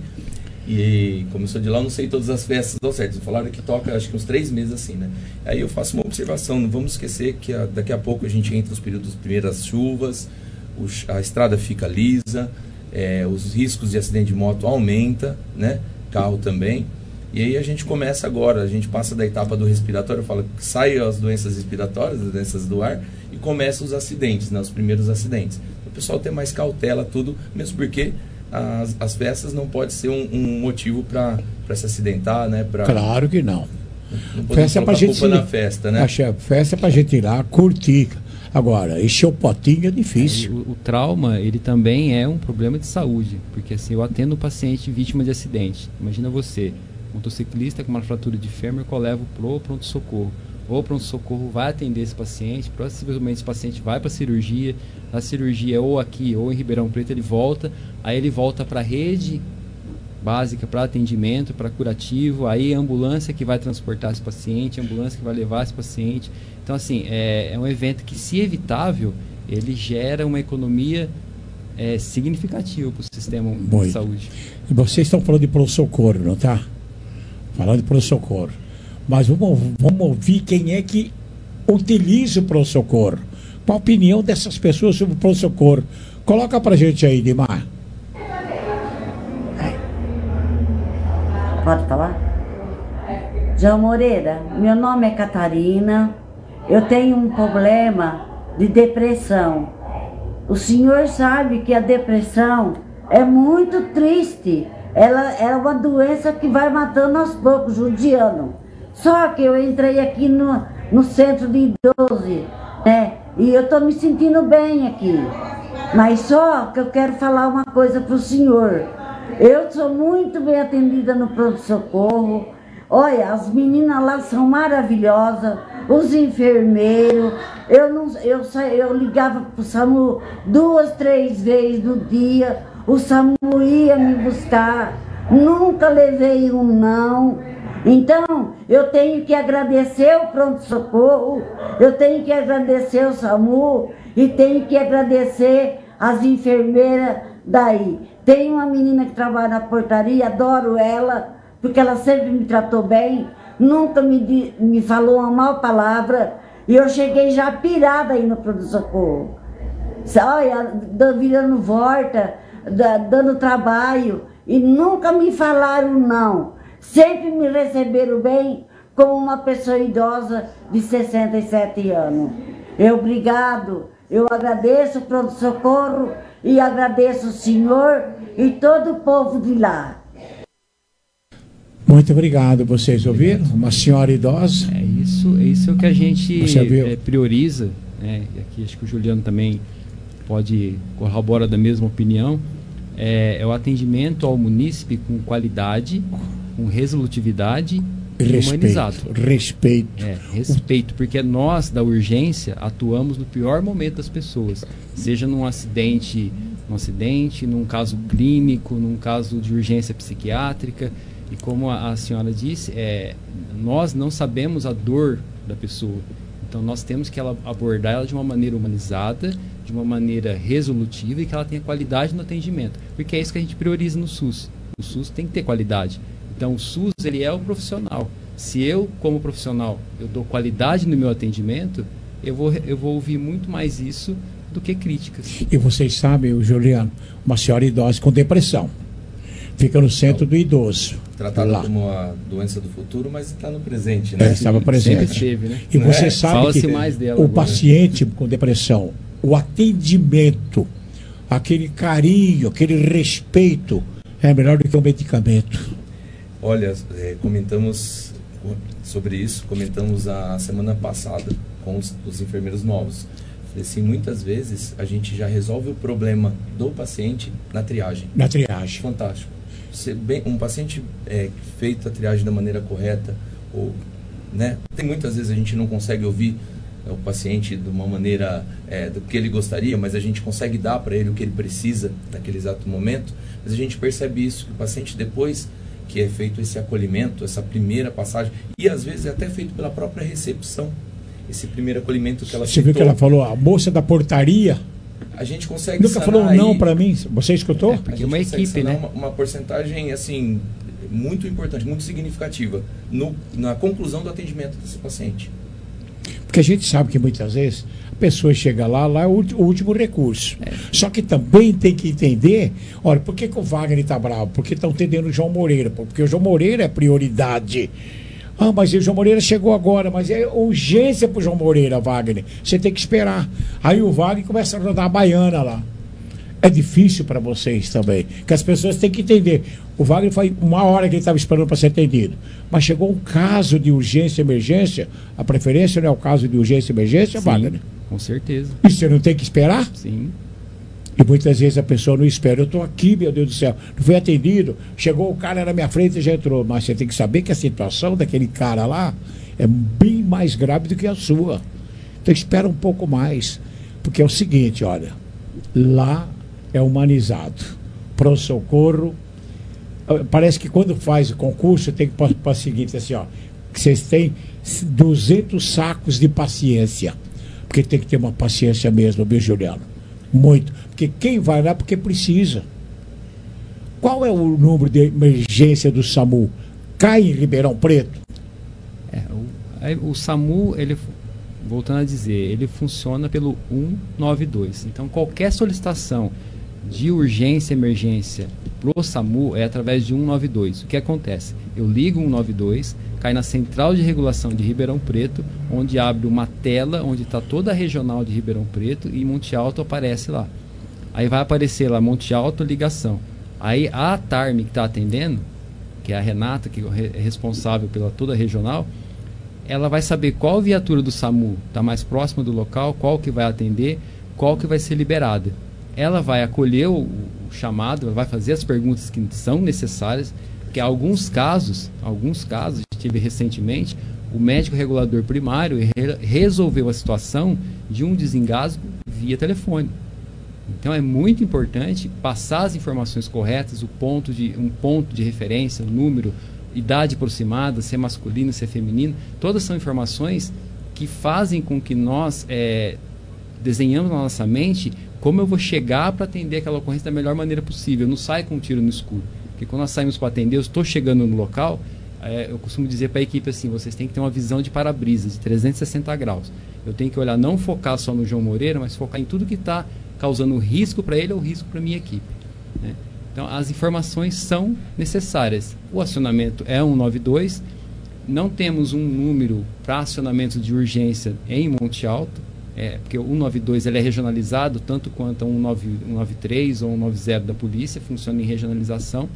e como eu sou de lá, eu não sei todas as festas ao certo. Falaram que toca acho que uns três meses assim, né? Aí eu faço uma observação, não vamos esquecer que a, daqui a pouco a gente entra nos períodos das primeiras chuvas, o, a estrada fica lisa, é, os riscos de acidente de moto aumenta, né? Carro também. E aí a gente começa agora, a gente passa da etapa do respiratório, fala que sai as doenças respiratórias, as doenças do ar, e começa os acidentes, né? Os primeiros acidentes. O pessoal tem mais cautela, tudo, mesmo porque as, as festas não pode ser um, um motivo para se acidentar, né? Pra, Claro que não. não podemos Festa é pra colocar gente culpa ir- na festa, né? Acha, festa é pra gente ir lá, curtir. Agora, encher o potinho é difícil. O, o trauma, ele também é um problema de saúde, porque assim, eu atendo um paciente vítima de acidente. Imagina você, motociclista com uma fratura de fêmur, que eu levo pro pronto-socorro. O pronto-socorro vai atender esse paciente, possivelmente esse paciente vai para a cirurgia, a cirurgia ou aqui ou em Ribeirão Preto, ele volta, aí ele volta para a rede básica para atendimento, para curativo, aí a ambulância que vai transportar esse paciente, a ambulância que vai levar esse paciente. Então, assim, é, é um evento que, se evitável, ele gera uma economia é, significativa para o sistema de Muito. saúde. E vocês estão falando de pronto-socorro, não tá? Falando de pronto-socorro. Mas vamos, vamos ouvir quem é que utiliza o pronto-socorro. Qual a opinião dessas pessoas sobre o pronto-socorro? Coloca pra gente aí, Dimar. Pode falar? João Moreira, meu nome é Catarina, eu tenho um problema de depressão. O senhor sabe que a depressão é muito triste, ela é uma doença que vai matando aos poucos, judiando. Só que eu entrei aqui no, no centro de idosos, né? E eu estou me sentindo bem aqui. Mas só que eu quero falar uma coisa para o senhor. Eu sou muito bem atendida no pronto-socorro. Olha, as meninas lá são maravilhosas, os enfermeiros. Eu, não, eu, sa- eu ligava para o SAMU duas, três vezes no dia. O SAMU ia me buscar. Nunca levei um não. Então, eu tenho que agradecer o pronto-socorro, eu tenho que agradecer o SAMU e tenho que agradecer as enfermeiras daí. Tem uma menina que trabalha na portaria, adoro ela, porque ela sempre me tratou bem, nunca me, di- me falou uma mal palavra, e eu cheguei já pirada aí no pronto-socorro. Olha, da- virando volta, da- dando trabalho, e nunca me falaram não. Sempre me receberam bem como uma pessoa idosa de sessenta e sete anos. Eu, obrigado, eu agradeço o pronto-socorro e agradeço o senhor e todo o povo de lá. Muito obrigado, vocês ouviram? Uma senhora idosa. É isso, é isso que a gente Você viu? é, prioriza, né? E aqui acho que o Juliano também pode corroborar da mesma opinião. É, é o atendimento ao munícipe com qualidade, com resolutividade e humanizado. Respeito, respeito. É, respeito, porque nós da urgência atuamos no pior momento das pessoas, seja num acidente, num acidente, num caso clínico, num caso de urgência psiquiátrica. E como a, a senhora disse, é, nós não sabemos a dor da pessoa. Então nós temos que ela, abordar ela de uma maneira humanizada, de uma maneira resolutiva e que ela tenha qualidade no atendimento. Porque é isso que a gente prioriza no SUS. O SUS tem que ter qualidade. Então o SUS, ele é o profissional. Se eu, como profissional, eu dou qualidade no meu atendimento, eu vou, eu vou ouvir muito mais isso do que críticas. E vocês sabem, Juliano, uma senhora idosa com depressão. Fica no centro do idoso. Tratado lá. como a doença do futuro, mas está no presente, né? É, estava presente. Sempre esteve, né? E você É? sabe que mais dela o agora. paciente com depressão, o atendimento, aquele carinho, aquele respeito, é melhor do que o medicamento. Olha, é, comentamos sobre isso, comentamos a semana passada com os, os enfermeiros novos. Falei assim, muitas vezes a gente já resolve o problema do paciente na triagem. Na triagem. Fantástico. Se bem, um paciente é, feito a triagem da maneira correta, ou, né, tem muitas vezes a gente não consegue ouvir é, o paciente de uma maneira é, do que ele gostaria, mas a gente consegue dar para ele o que ele precisa naquele exato momento, mas a gente percebe isso, que o paciente depois que é feito esse acolhimento, essa primeira passagem, e às vezes é até feito pela própria recepção, esse primeiro acolhimento que ela Você viu que ela falou, a moça da portaria a gente consegue nunca falou sanar não aí- para mim. Você escutou? a gente uma consegue equipe, sanar né? Uma, uma porcentagem assim muito importante, muito significativa no, na conclusão do atendimento desse paciente. Porque a gente sabe que muitas vezes a pessoa chega lá, lá é o ulti- o último recurso. Só que também tem que entender, olha, por que, que o Wagner está bravo? Porque estão entendendo o João Moreira, porque o João Moreira é prioridade. Ah, mas o João Moreira chegou agora, mas é urgência para o João Moreira, Wagner. Você tem que esperar. Aí o Wagner começa a rodar a baiana lá. É difícil para vocês também, que as pessoas têm que entender. O Wagner foi uma hora que ele estava esperando para ser atendido, mas chegou um caso de urgência e emergência, a preferência não é o caso de urgência e emergência, Sim, Wagner? com certeza. E você não tem que esperar? Sim. E muitas vezes a pessoa não espera. Eu estou aqui, meu Deus do céu, não fui atendido, chegou o cara na minha frente e já entrou. Mas você tem que saber que a situação daquele cara lá é bem mais grave do que a sua. Então espera um pouco mais, porque é o seguinte, olha, lá é humanizado. Pronto-socorro, parece que quando faz o concurso tem que para o seguinte, assim, ó, que vocês têm duzentos sacos de paciência, porque tem que ter uma paciência mesmo, viu, Juliano? Muito, porque quem vai lá porque precisa. Qual é o número de emergência do SAMU? Cai em Ribeirão Preto? É, o, aí, o SAMU, ele, voltando a dizer, ele funciona pelo um nove dois. Então, qualquer solicitação de urgência e emergência pro SAMU é através de um nove dois. O que acontece? Eu ligo um nove dois, cai na central de regulação de Ribeirão Preto, onde abre uma tela onde está toda a regional de Ribeirão Preto e Monte Alto aparece lá. Aí vai aparecer lá Monte Alto, ligação. Aí a Tarme que está atendendo, que é a Renata, que é responsável pela toda a regional, ela vai saber qual viatura do SAMU está mais próxima do local, qual que vai atender, qual que vai ser liberada. Ela vai acolher o, o chamado, ela vai fazer as perguntas que são necessárias, porque alguns casos, alguns casos, tive recentemente, o médico regulador primário re resolveu a situação de um desengasgo via telefone. Então é muito importante passar as informações corretas, o ponto de, um ponto de referência, o número, idade aproximada, se é masculino, se é feminino, todas são informações que fazem com que nós é, desenhamos na nossa mente como eu vou chegar para atender aquela ocorrência da melhor maneira possível. Eu não saio com um tiro no escuro. Porque quando nós saímos para atender, eu estou chegando no local, é, eu costumo dizer para a equipe assim, vocês têm que ter uma visão de para-brisa, de trezentos e sessenta graus. Eu tenho que olhar, não focar só no João Moreira, mas focar em tudo que está causando risco para ele ou risco para a minha equipe. Né? Então, as informações são necessárias. O acionamento é um nove dois, não temos um número para acionamento de urgência em Monte Alto, é, porque o um nove dois ele é regionalizado, tanto quanto um nove três ou um nove zero da polícia, funciona em regionalização.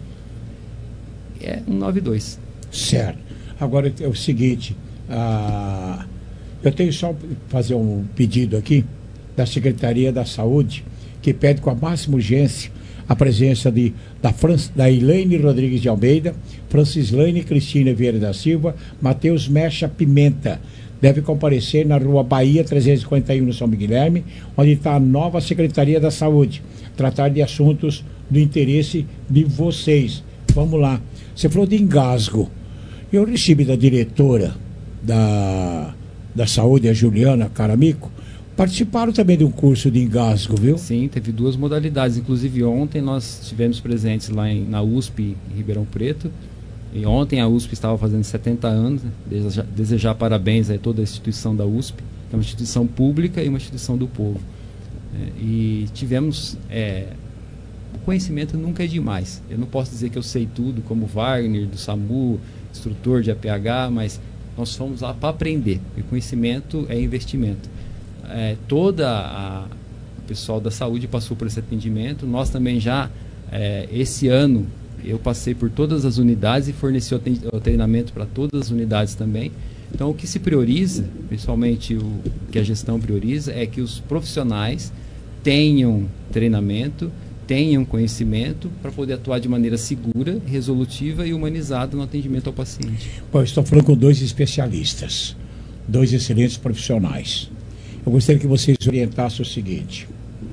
É um nove dois. Certo. Agora é o seguinte, ah, eu tenho só fazer um pedido aqui da Secretaria da Saúde, que pede com a máxima urgência a presença de, da, Fran, da Elaine Rodrigues de Almeida, Francislane Cristina Vieira da Silva, Matheus Mecha Pimenta. Deve comparecer na Rua Bahia trezentos e cinquenta e um, no São Guilherme, onde está a nova Secretaria da Saúde. Tratar de assuntos do interesse de vocês. Vamos lá. Você falou de engasgo. Eu recebi da diretora da, da Saúde, a Juliana Caramico, participaram também de um curso de engasgo, viu? Sim, teve duas modalidades. Inclusive ontem nós estivemos presentes lá em, na U S P, em Ribeirão Preto. E ontem a U S P estava fazendo setenta anos. Né? Desejar, desejar parabéns a toda a instituição da U S P, que é uma instituição pública e uma instituição do povo. É, e tivemos... É, o conhecimento nunca é demais. Eu não posso dizer que eu sei tudo, como Wagner, do SAMU, instrutor de A P H, mas nós fomos lá para aprender. E conhecimento é investimento. É, toda a o pessoal da saúde passou por esse atendimento. Nós também já, é, esse ano, eu passei por todas as unidades e forneci o, o treinamento para todas as unidades também. Então, o que se prioriza, principalmente o que a gestão prioriza, é que os profissionais tenham treinamento, tenham conhecimento para poder atuar de maneira segura, resolutiva e humanizada no atendimento ao paciente. Bom, eu estou falando com dois especialistas, dois excelentes profissionais. Eu gostaria que vocês orientassem o seguinte: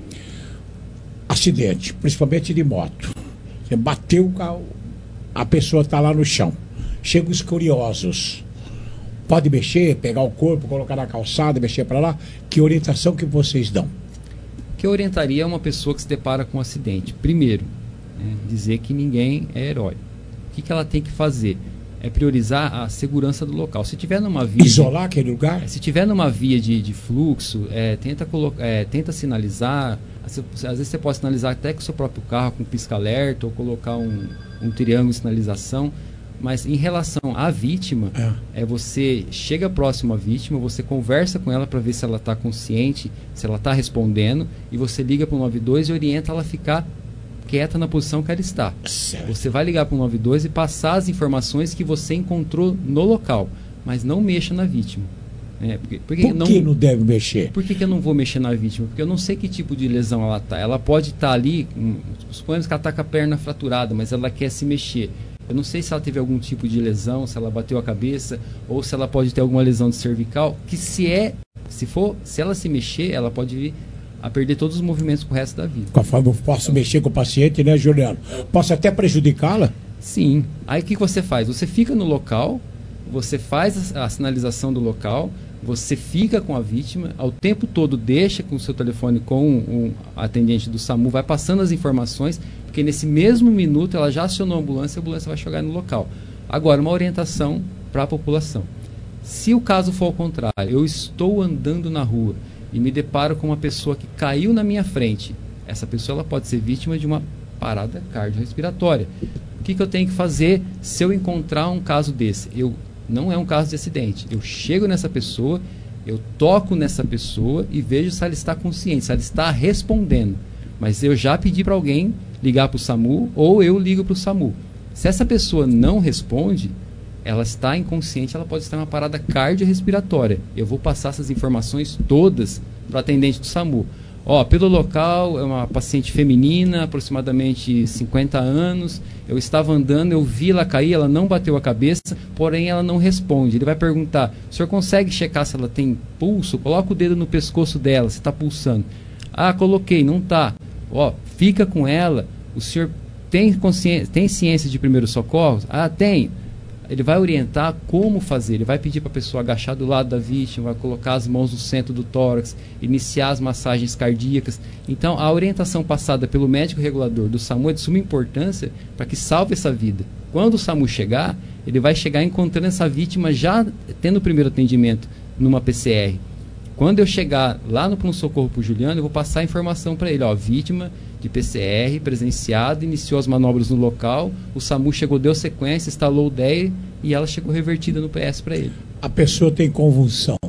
acidente, principalmente de moto. Você bateu o carro, a pessoa está lá no chão. Chegam os curiosos. Pode mexer, pegar o corpo, colocar na calçada, mexer para lá. Que orientação que vocês dão? Que eu orientaria uma pessoa que se depara com um acidente. Primeiro, né, dizer que ninguém é herói. O que, que ela tem que fazer? É priorizar a segurança do local. Se tiver numa via... Isolar aquele lugar? Se tiver numa via de, de fluxo, é, tenta, colocar, é, tenta sinalizar. Às vezes você pode sinalizar até com o seu próprio carro, com pisca-alerta, ou colocar um, um triângulo de sinalização. Mas em relação à vítima, é. é você chega próximo à vítima, você conversa com ela para ver se ela está consciente, se ela está respondendo, e você liga para o nove dois e orienta ela a ficar quieta na posição que ela está. Certo. Você vai ligar para o nove dois e passar as informações que você encontrou no local, mas não mexa na vítima. É, porque, porque Por não, que não deve mexer? Por que, que eu não vou mexer na vítima? Porque eu não sei que tipo de lesão ela está. Ela pode estar tá ali, um, suponhamos que ela está com a perna fraturada, mas ela quer se mexer. Eu não sei se ela teve algum tipo de lesão, se ela bateu a cabeça, ou se ela pode ter alguma lesão de cervical, que se é, se for, se ela se mexer, ela pode vir a perder todos os movimentos pro resto da vida. Conforme eu posso mexer com o paciente, né, Juliano? Posso até prejudicá-la? Sim. Aí o que você faz? Você fica no local, você faz a, a sinalização do local, você fica com a vítima, ao tempo todo deixa com o seu telefone com um, um atendente do SAMU, vai passando as informações, porque nesse mesmo minuto ela já acionou a ambulância e a ambulância vai chegar no local. Agora, uma orientação para a população. Se o caso for ao contrário, eu estou andando na rua e me deparo com uma pessoa que caiu na minha frente, essa pessoa ela pode ser vítima de uma parada cardiorrespiratória. O que, que eu tenho que fazer se eu encontrar um caso desse? Eu Não é um caso de acidente. Eu chego nessa pessoa, eu toco nessa pessoa e vejo se ela está consciente, se ela está respondendo. Mas eu já pedi para alguém ligar para o SAMU ou eu ligo para o SAMU. Se essa pessoa não responde, ela está inconsciente, ela pode estar em uma parada cardiorrespiratória. Eu vou passar essas informações todas para o atendente do SAMU. Ó, pelo local, é uma paciente feminina, aproximadamente cinquenta anos. Eu estava andando, eu vi ela cair, ela não bateu a cabeça, porém ela não responde. Ele vai perguntar: o senhor consegue checar se ela tem pulso? Coloca o dedo no pescoço dela, se está pulsando. Ah, coloquei, não está. Ó, fica com ela. O senhor tem consciência, tem ciência de primeiros socorros? Ah, tem. Ele vai orientar como fazer. Ele vai pedir para a pessoa agachar do lado da vítima, vai colocar as mãos no centro do tórax, iniciar as massagens cardíacas. Então, a orientação passada pelo médico regulador do SAMU é de suma importância para que salve essa vida. Quando o SAMU chegar, ele vai chegar encontrando essa vítima já tendo o primeiro atendimento numa P C R. Quando eu chegar lá no pronto-socorro para o Juliano, eu vou passar a informação para ele. Ó, vítima de P C R, presenciada, iniciou as manobras no local, o SAMU chegou, deu sequência, instalou o D E I e ela chegou revertida no P S para ele. A pessoa tem convulsão.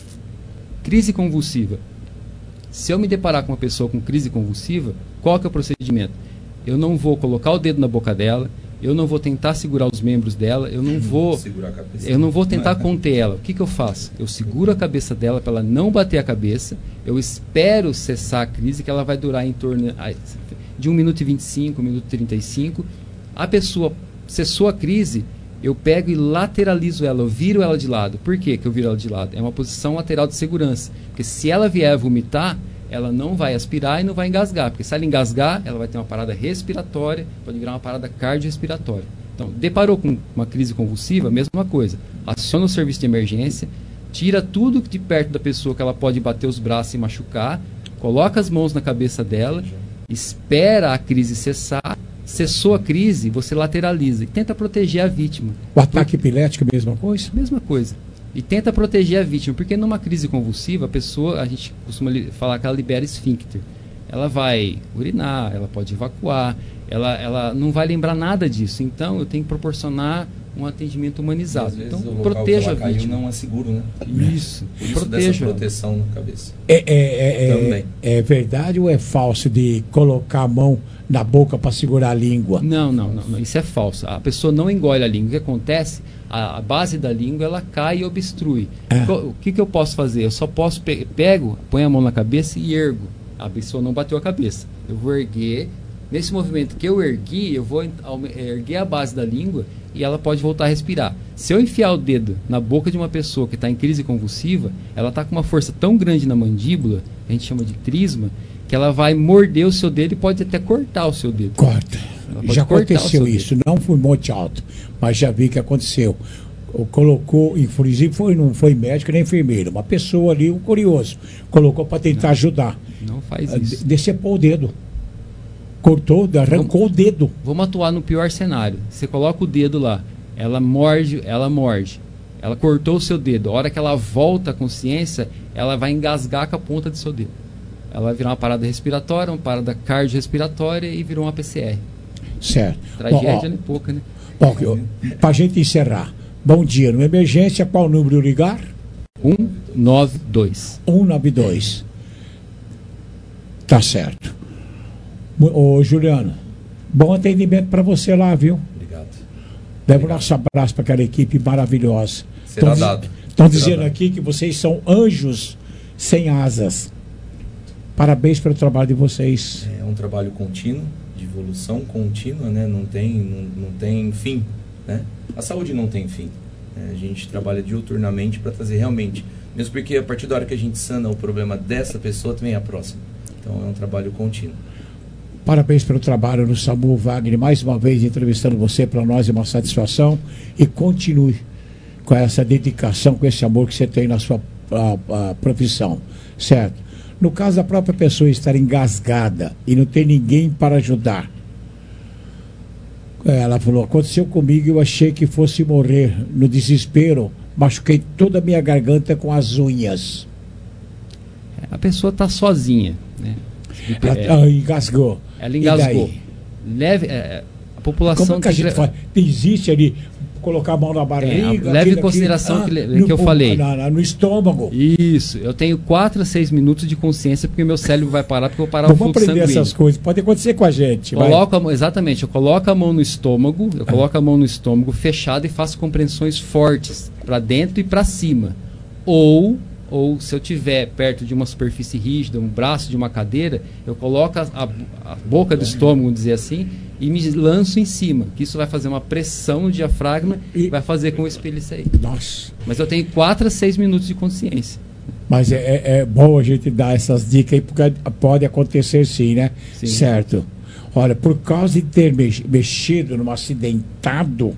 Crise convulsiva. Se eu me deparar com uma pessoa com crise convulsiva, qual que é o procedimento? Eu não vou colocar o dedo na boca dela, eu não vou tentar segurar os membros dela, eu não vou eu não vou tentar conter ela. O que, que eu faço? Eu seguro a cabeça dela para ela não bater a cabeça, eu espero cessar a crise, que ela vai durar em torno de um minuto e vinte e cinco, um minuto e trinta e cinco. A pessoa cessou a crise, eu pego e lateralizo ela, eu viro ela de lado. Por que que eu viro ela de lado? É uma posição lateral de segurança, porque se ela vier a vomitar, ela não vai aspirar e não vai engasgar, porque se ela engasgar, ela vai ter uma parada respiratória, pode virar uma parada cardiorrespiratória. Então, deparou com uma crise convulsiva, mesma coisa. Aciona o serviço de emergência, tira tudo de perto da pessoa que ela pode bater os braços e machucar, coloca as mãos na cabeça dela, espera a crise cessar, cessou a crise, você lateraliza e tenta proteger a vítima. O ataque epilético, mesma coisa? Mesma coisa. E tenta proteger a vítima, porque numa crise convulsiva, a pessoa, a gente costuma falar que ela libera esfíncter. Ela vai urinar, ela pode evacuar, ela, ela não vai lembrar nada disso. Então, eu tenho que proporcionar um atendimento humanizado. Às vezes, então, o local proteja que ela a caiu vítima. não é seguro, né? Isso. Por isso proteja dessa proteção na cabeça. É, é, é, Também. é, é verdade ou é falso de colocar a mão na boca para segurar a língua? Não, não, não, não, isso é falso. A pessoa não engole a língua. O que acontece? A, a base da língua ela cai e obstrui. É. O que, que eu posso fazer? Eu só posso pe pego, ponho a mão na cabeça e ergo. A pessoa não bateu a cabeça. Eu vou erguer. Nesse movimento que eu ergui, eu vou erguer a base da língua e ela pode voltar a respirar. Se eu enfiar o dedo na boca de uma pessoa que está em crise convulsiva, ela está com uma força tão grande na mandíbula, a gente chama de trisma, que ela vai morder o seu dedo e pode até cortar o seu dedo. Corta. Já aconteceu isso. Não fui monte alto, mas já vi que aconteceu. Colocou, inclusive foi, não foi médico nem enfermeiro, uma pessoa ali, um curioso, colocou para tentar não, ajudar. Não faz isso. Decepou o dedo. Cortou, arrancou vamos, o dedo. Vamos atuar no pior cenário. Você coloca o dedo lá, ela morde, ela morde. Ela cortou o seu dedo. A hora que ela volta à consciência, ela vai engasgar com a ponta do seu dedo. Ela vai virar uma parada respiratória, uma parada cardiorrespiratória e virou uma P C R. Certo. Tragédia nem pouca, né? Bom, para a gente encerrar. Bom dia. No emergência, qual número ligar? um nove dois. um nove dois. Tá certo. Ô, Juliano, bom atendimento para você lá, viu? Obrigado. Leva o nosso abraço para aquela equipe maravilhosa. Será dado. Estão dizendo dado. aqui que vocês são anjos sem asas. Parabéns pelo trabalho de vocês. É um trabalho contínuo, de evolução contínua, né? Não tem, não, não tem fim, né? A saúde não tem fim. Né? A gente trabalha diuturnamente para trazer realmente, mesmo porque a partir da hora que a gente sana o problema dessa pessoa, também é a próxima. Então é um trabalho contínuo. Parabéns pelo trabalho no SAMU, Wagner. Mais uma vez entrevistando você, para nós é uma satisfação. E continue com essa dedicação, com esse amor que você tem na sua a, a profissão. Certo? No caso da própria pessoa estar engasgada e não ter ninguém para ajudar. Ela falou, aconteceu comigo, eu achei que fosse morrer. No desespero, machuquei toda a minha garganta com as unhas. A pessoa está sozinha, né? Ela é, engasgou. Ela engasgou. Leve, é, a população... Como que a gente faz? Existe ali, colocar a mão na barriga... É, leve em consideração aqui, ah, que, no, que eu falei. Na, no estômago. Isso. Eu tenho quatro a seis minutos de consciência porque meu cérebro vai parar, porque eu vou parar Vamos o fluxo sanguíneo. Vamos aprender essas coisas. Pode acontecer com a gente. Coloco a mão, exatamente. Eu coloco a mão no estômago, eu coloco a mão no estômago fechado e faço compreensões fortes para dentro e para cima. Ou... ou se eu estiver perto de uma superfície rígida, um braço de uma cadeira, eu coloco a, a, a boca do estômago, vamos dizer assim, e me lanço em cima, que isso vai fazer uma pressão no diafragma e vai fazer com o espelho isso aí. Nossa. Mas eu tenho quatro a seis minutos de consciência. Mas é, é, é bom a gente dar essas dicas aí, porque pode acontecer sim, né? Sim. Certo. Olha, por causa de ter mexido num acidentado,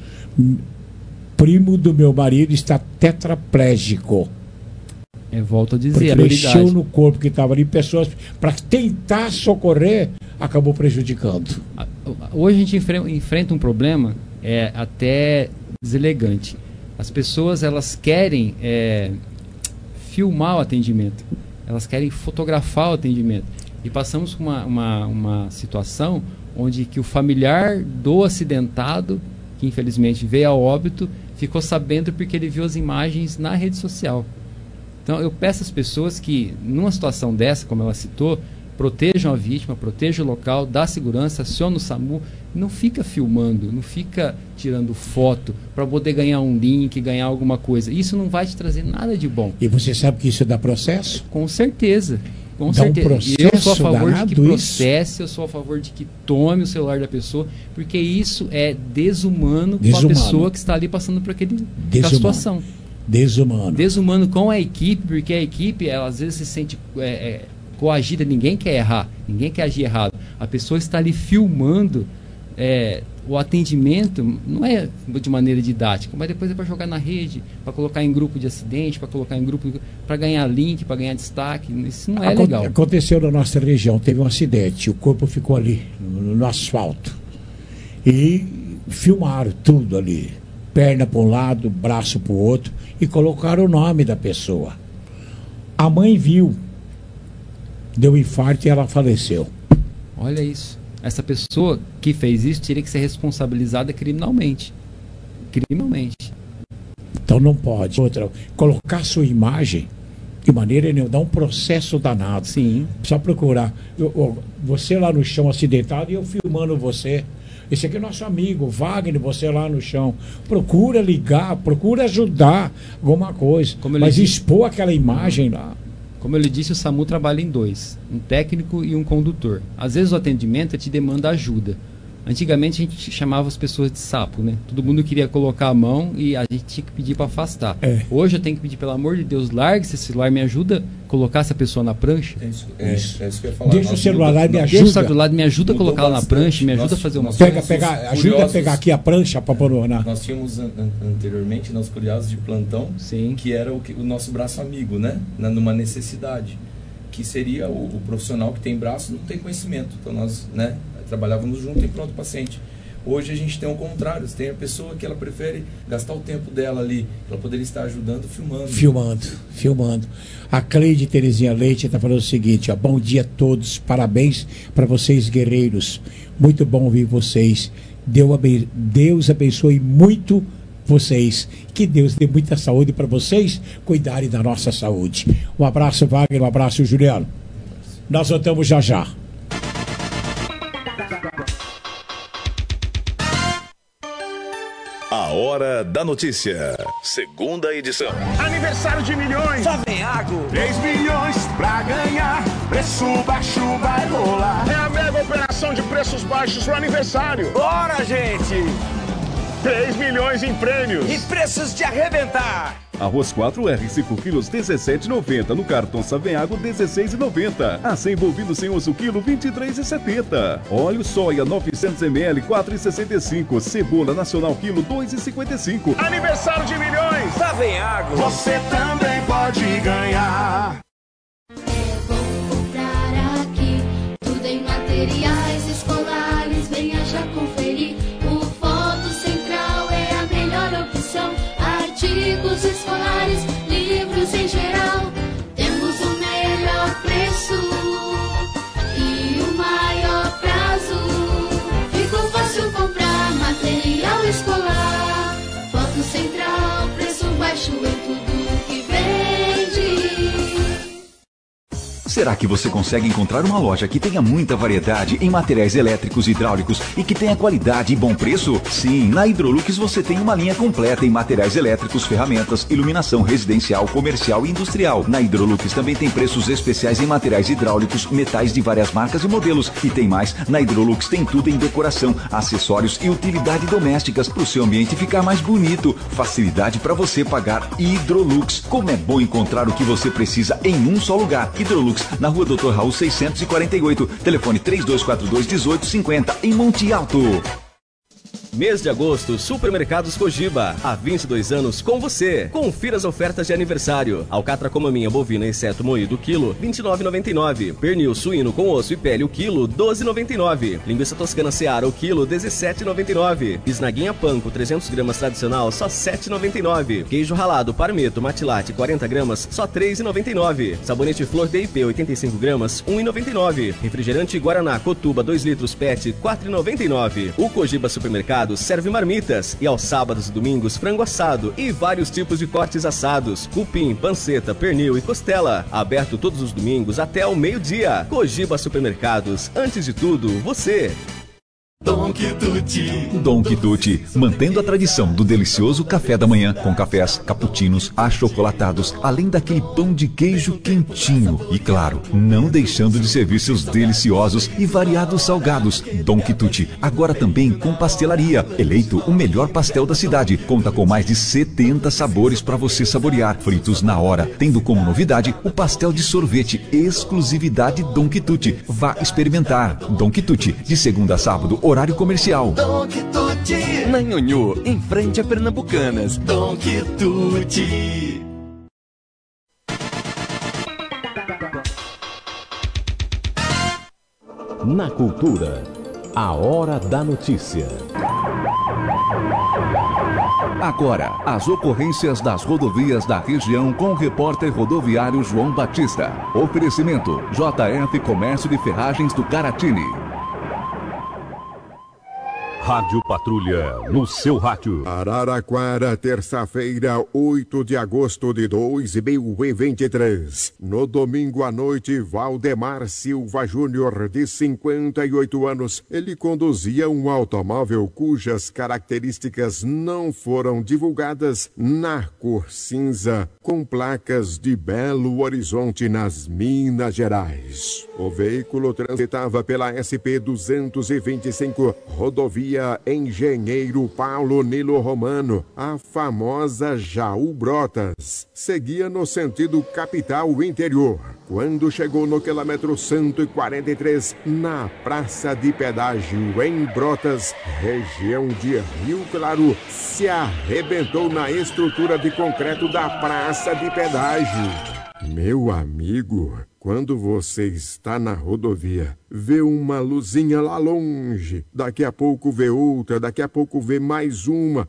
primo do meu marido está tetraplégico. É, volto a dizer, porque a mexeu no corpo que estava ali, pessoas para tentar socorrer, acabou prejudicando. Hoje a gente enfrenta um problema é, até deselegante. As pessoas elas querem é, filmar o atendimento, elas querem fotografar o atendimento. E passamos por uma, uma, uma situação onde que o familiar do acidentado, que infelizmente veio a óbito, ficou sabendo porque ele viu as imagens na rede social. Então eu peço às pessoas que, numa situação dessa, como ela citou, protejam a vítima, protejam o local, dá segurança, aciona o SAMU, não fica filmando, não fica tirando foto para poder ganhar um link, ganhar alguma coisa. Isso não vai te trazer nada de bom. E você sabe que isso dá processo? Com certeza. Com dá certeza. Um processo e eu sou a favor de que processe, isso? eu sou a favor de que tome o celular da pessoa, porque isso é desumano, desumano. com a pessoa que está ali passando por aquele, aquela situação. Desumano. Desumano com a equipe, porque a equipe, ela às vezes se sente é, é, coagida, ninguém quer errar, ninguém quer agir errado. A pessoa está ali filmando é, o atendimento não é de maneira didática, mas depois é para jogar na rede, para colocar em grupo de acidente, para colocar em grupo, para ganhar link, para ganhar destaque. Isso não é Aconte legal. Aconteceu na nossa região, teve um acidente, o corpo ficou ali, no, no asfalto. E filmaram tudo ali. Perna para um lado, braço para o outro, e colocaram o nome da pessoa. A mãe viu, deu infarto e ela faleceu. Olha isso. Essa pessoa que fez isso teria que ser responsabilizada criminalmente. Criminalmente. Então não pode. Outra, colocar sua imagem de maneira nenhuma, dá um processo danado. Sim. Só procurar. Eu, eu, você lá no chão acidentado e eu filmando você. Esse aqui é nosso amigo, Wagner, você lá no chão. Procura ligar, procura ajudar alguma coisa. Mas disse, expor aquela imagem lá. Como eu lhe disse, o SAMU trabalha em dois, um técnico e um condutor. Às vezes o atendimento te demanda ajuda. Antigamente a gente chamava as pessoas de sapo, né? Todo mundo queria colocar a mão e a gente tinha que pedir para afastar. É. Hoje eu tenho que pedir, pelo amor de Deus, largue esse celular, me ajuda a colocar essa pessoa na prancha. É isso, é, isso. É isso que eu ia falar. Deixa Nós o celular lá e me ajuda. Deixa o celular, me ajuda a colocar lá na prancha, me ajuda nós, a fazer uma pega, pega, ajuda a pegar aqui a prancha para pôr na... Nós tínhamos an anteriormente nos curiados de plantão, Sim. que era o, que, o nosso braço amigo, né? Na, numa necessidade. Que seria o, o profissional que tem braço não tem conhecimento. Então nós, né, trabalhávamos junto e pronto o paciente. Hoje a gente tem o contrário, tem a pessoa que ela prefere gastar o tempo dela ali, ela poderia estar ajudando, filmando. Filmando, filmando. A Cleide Terezinha Leite está falando o seguinte, ó, bom dia a todos, parabéns para vocês guerreiros, muito bom ouvir vocês, Deus abençoe muito vocês, que Deus dê muita saúde para vocês, cuidarem da nossa saúde. Um abraço, Wagner, um abraço, Juliano. Nós voltamos já já. A Hora da Notícia, segunda edição. Aniversário de milhões. Só vem água. três milhões pra ganhar. Preço baixo vai rolar. É a mega operação de preços baixos pro aniversário. Bora, gente. três milhões em prêmios. E preços de arrebentar. Arroz quatro R, cinco quilos, dezessete reais e noventa centavos. No cartão Savenhago, dezesseis reais e noventa centavos. Aça envolvido sem osso quilo, vinte e três reais e setenta centavos. Óleo soia, novecentos mililitros, quatro reais e sessenta e cinco centavos. Cebola nacional quilo, dois reais e cinquenta e cinco centavos. Aniversário de milhões. Savenhago. Você também pode ganhar. É bom comprar aqui tudo em materiais escolares. Venha já conferir. O Foto Central é a melhor opção. Artigos escolares, livros em geral. Temos o melhor preço e o maior prazo. Ficou fácil comprar material escolar. Foto Central, preço baixo em tudo que vende. Será que você consegue encontrar uma loja que tenha muita variedade em materiais elétricos e hidráulicos e que tenha qualidade e bom preço? Sim, na Hidrolux você tem uma linha completa em materiais elétricos, ferramentas, iluminação residencial, comercial e industrial. Na Hidrolux também tem preços especiais em materiais hidráulicos, metais de várias marcas e modelos. E tem mais, na Hidrolux tem tudo em decoração, acessórios e utilidade domésticas para o seu ambiente ficar mais bonito. Facilidade para você pagar Hidrolux. Como é bom encontrar o que você precisa em um só lugar. Hidrolux, na rua doutor Raul seiscentos e quarenta e oito, telefone três dois quatro dois, um oito cinco zero, em Monte Alto. Mês de agosto, Supermercados Cogiba. Há vinte e dois anos com você. Confira as ofertas de aniversário. Alcatra com maminha bovina exceto moído quilo, vinte e nove reais e noventa e nove centavos. Pernil suíno com osso e pele o quilo, doze reais e noventa e nove centavos. Linguiça toscana Seara o quilo, dezessete reais e noventa e nove centavos. Bisnaguinha Panko trezentos gramas tradicional, só sete reais e noventa e nove centavos. Queijo ralado Parmeto Matilate quarenta gramas, só três reais e noventa e nove centavos. Sabonete Flor D I P oitenta e cinco gramas, um real e noventa e nove centavos. Refrigerante Guaraná Cotuba dois litros P E T, quatro reais e noventa e nove centavos. O Cogiba Supermercado serve marmitas e aos sábados e domingos frango assado e vários tipos de cortes assados, cupim, panceta, pernil e costela. Aberto todos os domingos até ao meio-dia. Cogiba Supermercados, antes de tudo, você. Don Quitute. Don Quitute, mantendo a tradição do delicioso café da manhã, com cafés, cappuccinos, achocolatados, além daquele pão de queijo quentinho. E claro, não deixando de servir seus deliciosos e variados salgados. Don Quitute, agora também com pastelaria. Eleito o melhor pastel da cidade. Conta com mais de setenta sabores para você saborear, fritos na hora. Tendo como novidade o pastel de sorvete, exclusividade Don Quitute. Vá experimentar. Don Quitute, de segunda a sábado, horário comercial. Don Quituti. Na Nhonhô, em frente a Pernambucanas. Don Quituti. Na Cultura, a hora da notícia. Agora, as ocorrências das rodovias da região com o repórter rodoviário João Batista. Oferecimento: J F Comércio de Ferragens do Caratini. Rádio Patrulha, no seu rádio. Araraquara, terça-feira, oito de agosto de dois mil e vinte e três. No domingo à noite, Valdemar Silva Júnior, de cinquenta e oito anos, ele conduzia um automóvel cujas características não foram divulgadas, na cor cinza, com placas de Belo Horizonte, nas Minas Gerais. O veículo transitava pela S P duzentos e vinte e cinco, rodovia Engenheiro Paulo Nilo Romano, a famosa Jaú Brotas. Seguia no sentido capital interior. Quando chegou no quilômetro cento e quarenta e três, na Praça de Pedágio, em Brotas, região de Rio Claro, se arrebentou na estrutura de concreto da Praça de Pedágio. Meu amigo, quando você está na rodovia, vê uma luzinha lá longe, daqui a pouco vê outra, daqui a pouco vê mais uma,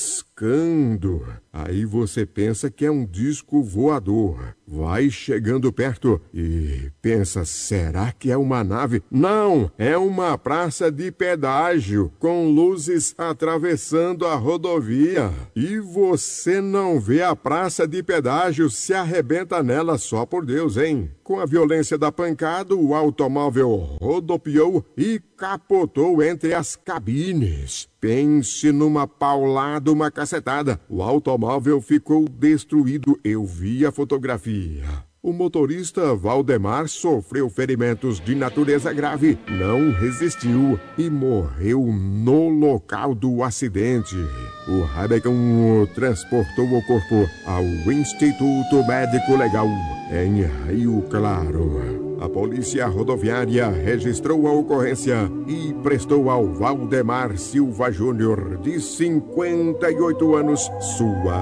piscando. Aí você pensa que é um disco voador. Vai chegando perto e pensa, será que é uma nave? Não, é uma praça de pedágio, com luzes atravessando a rodovia. E você não vê a praça de pedágio, se arrebenta nela só por Deus, hein? Com a violência da pancada, o automóvel rodopiou e capotou entre as cabines. Pense numa paulada, uma cacetada. O automóvel ficou destruído. Eu vi a fotografia. O motorista Valdemar sofreu ferimentos de natureza grave, não resistiu e morreu no local do acidente. O Rabecão transportou o corpo ao Instituto Médico Legal, em Rio Claro. A polícia rodoviária registrou a ocorrência e prestou ao Valdemar Silva Júnior, de cinquenta e oito anos, sua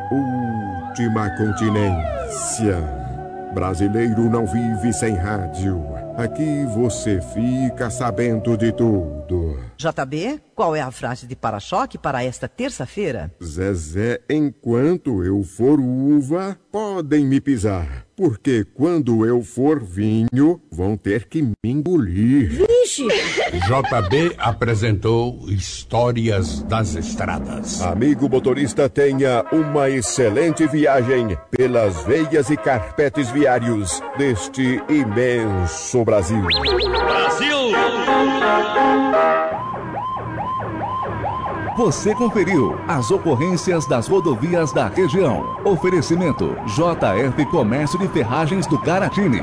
última continência. Brasileiro não vive sem rádio. Aqui você fica sabendo de tudo. J B, qual é a frase de para-choque para esta terça-feira? Zezé, enquanto eu for uva, podem me pisar. Porque quando eu for vinho, vão ter que me engolir. Vixe! J B apresentou Histórias das Estradas. Amigo motorista, tenha uma excelente viagem pelas veias e carpetes viários deste imenso Brasil. Brasil! Você conferiu as ocorrências das rodovias da região. Oferecimento: J F Comércio de Ferragens do Caratini.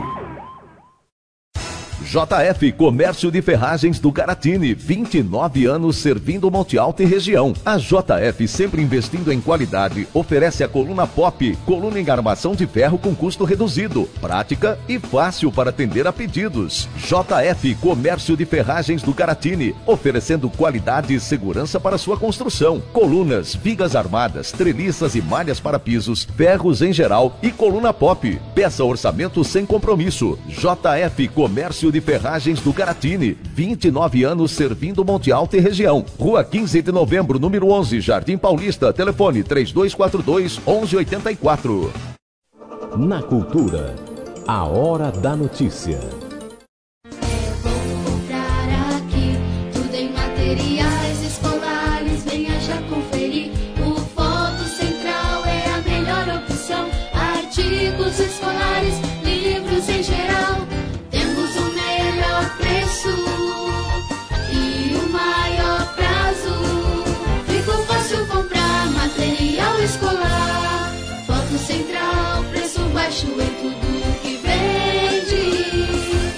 J F Comércio de Ferragens do Caratini, vinte e nove anos servindo Monte Alto e região. A J F, sempre investindo em qualidade, oferece a coluna Pop, coluna em armação de ferro com custo reduzido, prática e fácil para atender a pedidos. J F Comércio de Ferragens do Caratini, oferecendo qualidade e segurança para sua construção. Colunas, vigas armadas, treliças e malhas para pisos, ferros em geral e coluna Pop. Peça orçamento sem compromisso. J F Comércio de Ferragens do Caratini, vinte e nove anos servindo Monte Alto e região. Rua quinze de novembro, número onze, Jardim Paulista. Telefone três dois quatro dois, onze oitenta e quatro. Na Cultura, a hora da notícia. Comprar aqui tudo em materiais escolares, venha já conferir. O Foto Central é a melhor opção. Artigos escolares, livros em geral. Temos o melhor preço e o maior prazo. Ficou fácil comprar material escolar. Foto Central, preço baixo em tudo que vende.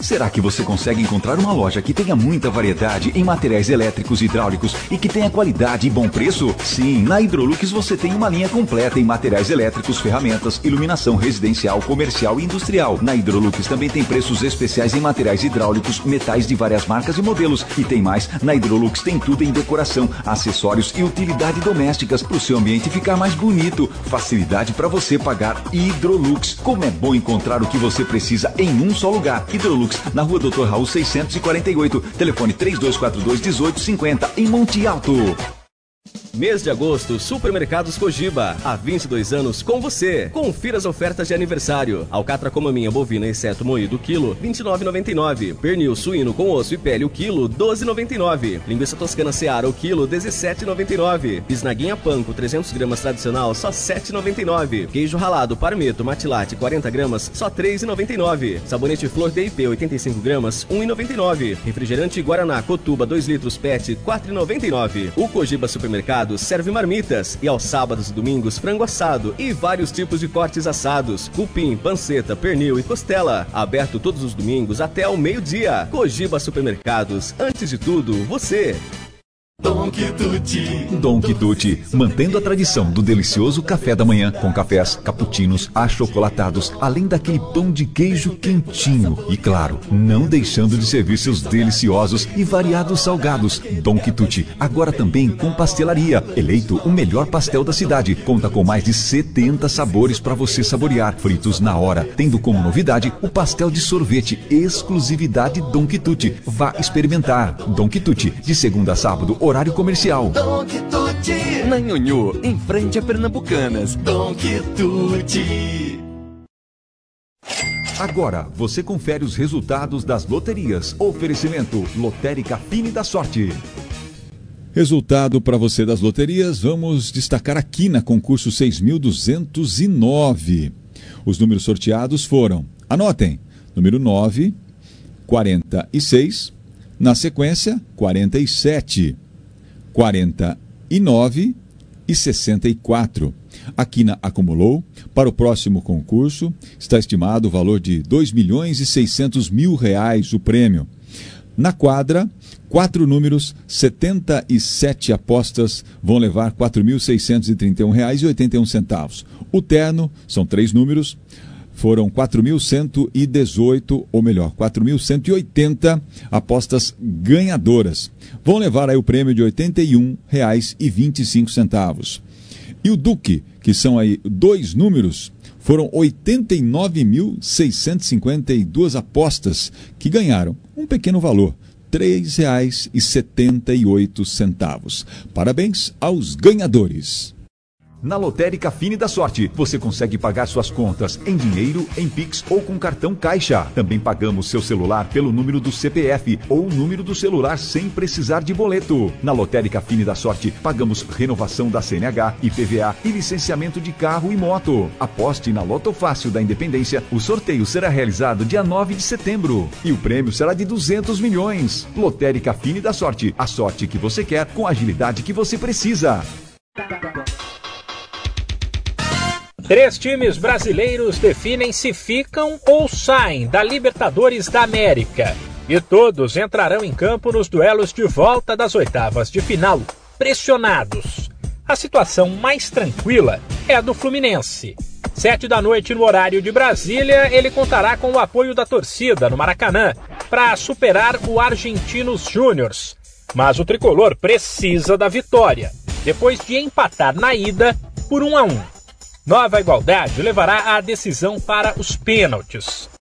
Será que você consegue encontrar uma loja que tenha muita variedade em materiais elétricos e hidráulicos e que tenha qualidade e bom preço? Sim, na Hidrolux você tem uma linha completa em materiais elétricos, ferramentas, iluminação residencial, comercial e industrial. Na Hidrolux também tem preços especiais em materiais hidráulicos, metais de várias marcas e modelos. E tem mais, na Hidrolux tem tudo em decoração, acessórios e utilidade domésticas para o seu ambiente ficar mais bonito. Facilidade para você pagar. Hidrolux. Como é bom encontrar o que você precisa em um só lugar. Hidrolux, na rua doutor Raul seiscentos e quarenta e oito, telefone três dois quatro dois, um oito cinco zero, em Monte Alto. Mês de agosto, Supermercados Cogiba. Há vinte e dois anos com você. Confira as ofertas de aniversário. Alcatra com maminha bovina, exceto moído, quilo, vinte e nove reais e noventa e nove centavos. Pernil suíno com osso e pele, o quilo, doze reais e noventa e nove centavos. Linguiça toscana Seara, o quilo, dezessete reais e noventa e nove centavos. Bisnaguinha Panko, trezentos gramas tradicional, só sete reais e noventa e nove centavos. Queijo ralado Parmeto Matilate, quarenta gramas, só três reais e noventa e nove centavos. Sabonete Flor D I P, oitenta e cinco gramas, um real e noventa e nove centavos. Refrigerante Guaraná Cotuba, dois litros P E T, quatro reais e noventa e nove centavos. O Cogiba Supermercado serve marmitas e aos sábados e domingos frango assado e vários tipos de cortes assados, cupim, panceta, pernil e costela. Aberto todos os domingos até ao meio-dia. Cogiba Supermercados, antes de tudo, você. Don Quituti. Don Quituti, mantendo a tradição do delicioso café da manhã, com cafés, cappuccinos, achocolatados, além daquele pão de queijo quentinho. E claro, não deixando de servir seus deliciosos e variados salgados. Don Quituti, agora também com pastelaria. Eleito o melhor pastel da cidade. Conta com mais de setenta sabores para você saborear, fritos na hora, tendo como novidade o pastel de sorvete, exclusividade Don Quituti. Vá experimentar. Don Quituti, de segunda a sábado, horário comercial. Don Quituti, na Nhonhô, em frente a Pernambucanas. Don Quituti. Agora você confere os resultados das loterias. Oferecimento Lotérica Fine da Sorte. Resultado para você das loterias, vamos destacar aqui na concurso seis mil duzentos e nove. Os números sorteados foram, anotem, número nove, quarenta e seis, na sequência, quarenta e sete, quarenta e nove e sessenta e quatro. A Quina acumulou. Para o próximo concurso, está estimado o valor de dois milhões e seiscentos mil reais o prêmio. Na quadra, quatro números, setenta e sete apostas vão levar quatro mil seiscentos e trinta e um reais e oitenta e um centavos. O terno, são três números, foram quatro mil cento e dezoito, ou melhor, quatro mil cento e oitenta apostas ganhadoras. Vão levar aí o prêmio de oitenta e um reais e vinte e cinco centavos. E o Duque, que são aí dois números, foram oitenta e nove mil seiscentos e cinquenta e duas apostas que ganharam um pequeno valor, três reais e setenta e oito centavos. Parabéns aos ganhadores. Na Lotérica Fine da Sorte, você consegue pagar suas contas em dinheiro, em Pix ou com cartão Caixa. Também pagamos seu celular pelo número do C P F ou o número do celular sem precisar de boleto. Na Lotérica Fine da Sorte, pagamos renovação da C N H, I P V A e licenciamento de carro e moto. Aposte na Loto Fácil da Independência. O sorteio será realizado dia nove de setembro e o prêmio será de duzentos milhões. Lotérica Fine da Sorte, a sorte que você quer com a agilidade que você precisa. Três times brasileiros definem se ficam ou saem da Libertadores da América. E todos entrarão em campo nos duelos de volta das oitavas de final, pressionados. A situação mais tranquila é a do Fluminense. Sete da noite no horário de Brasília, ele contará com o apoio da torcida no Maracanã para superar o Argentinos Júniors. Mas o tricolor precisa da vitória, depois de empatar na ida por um a um. Nova Igualdade levará a decisão para os pênaltis.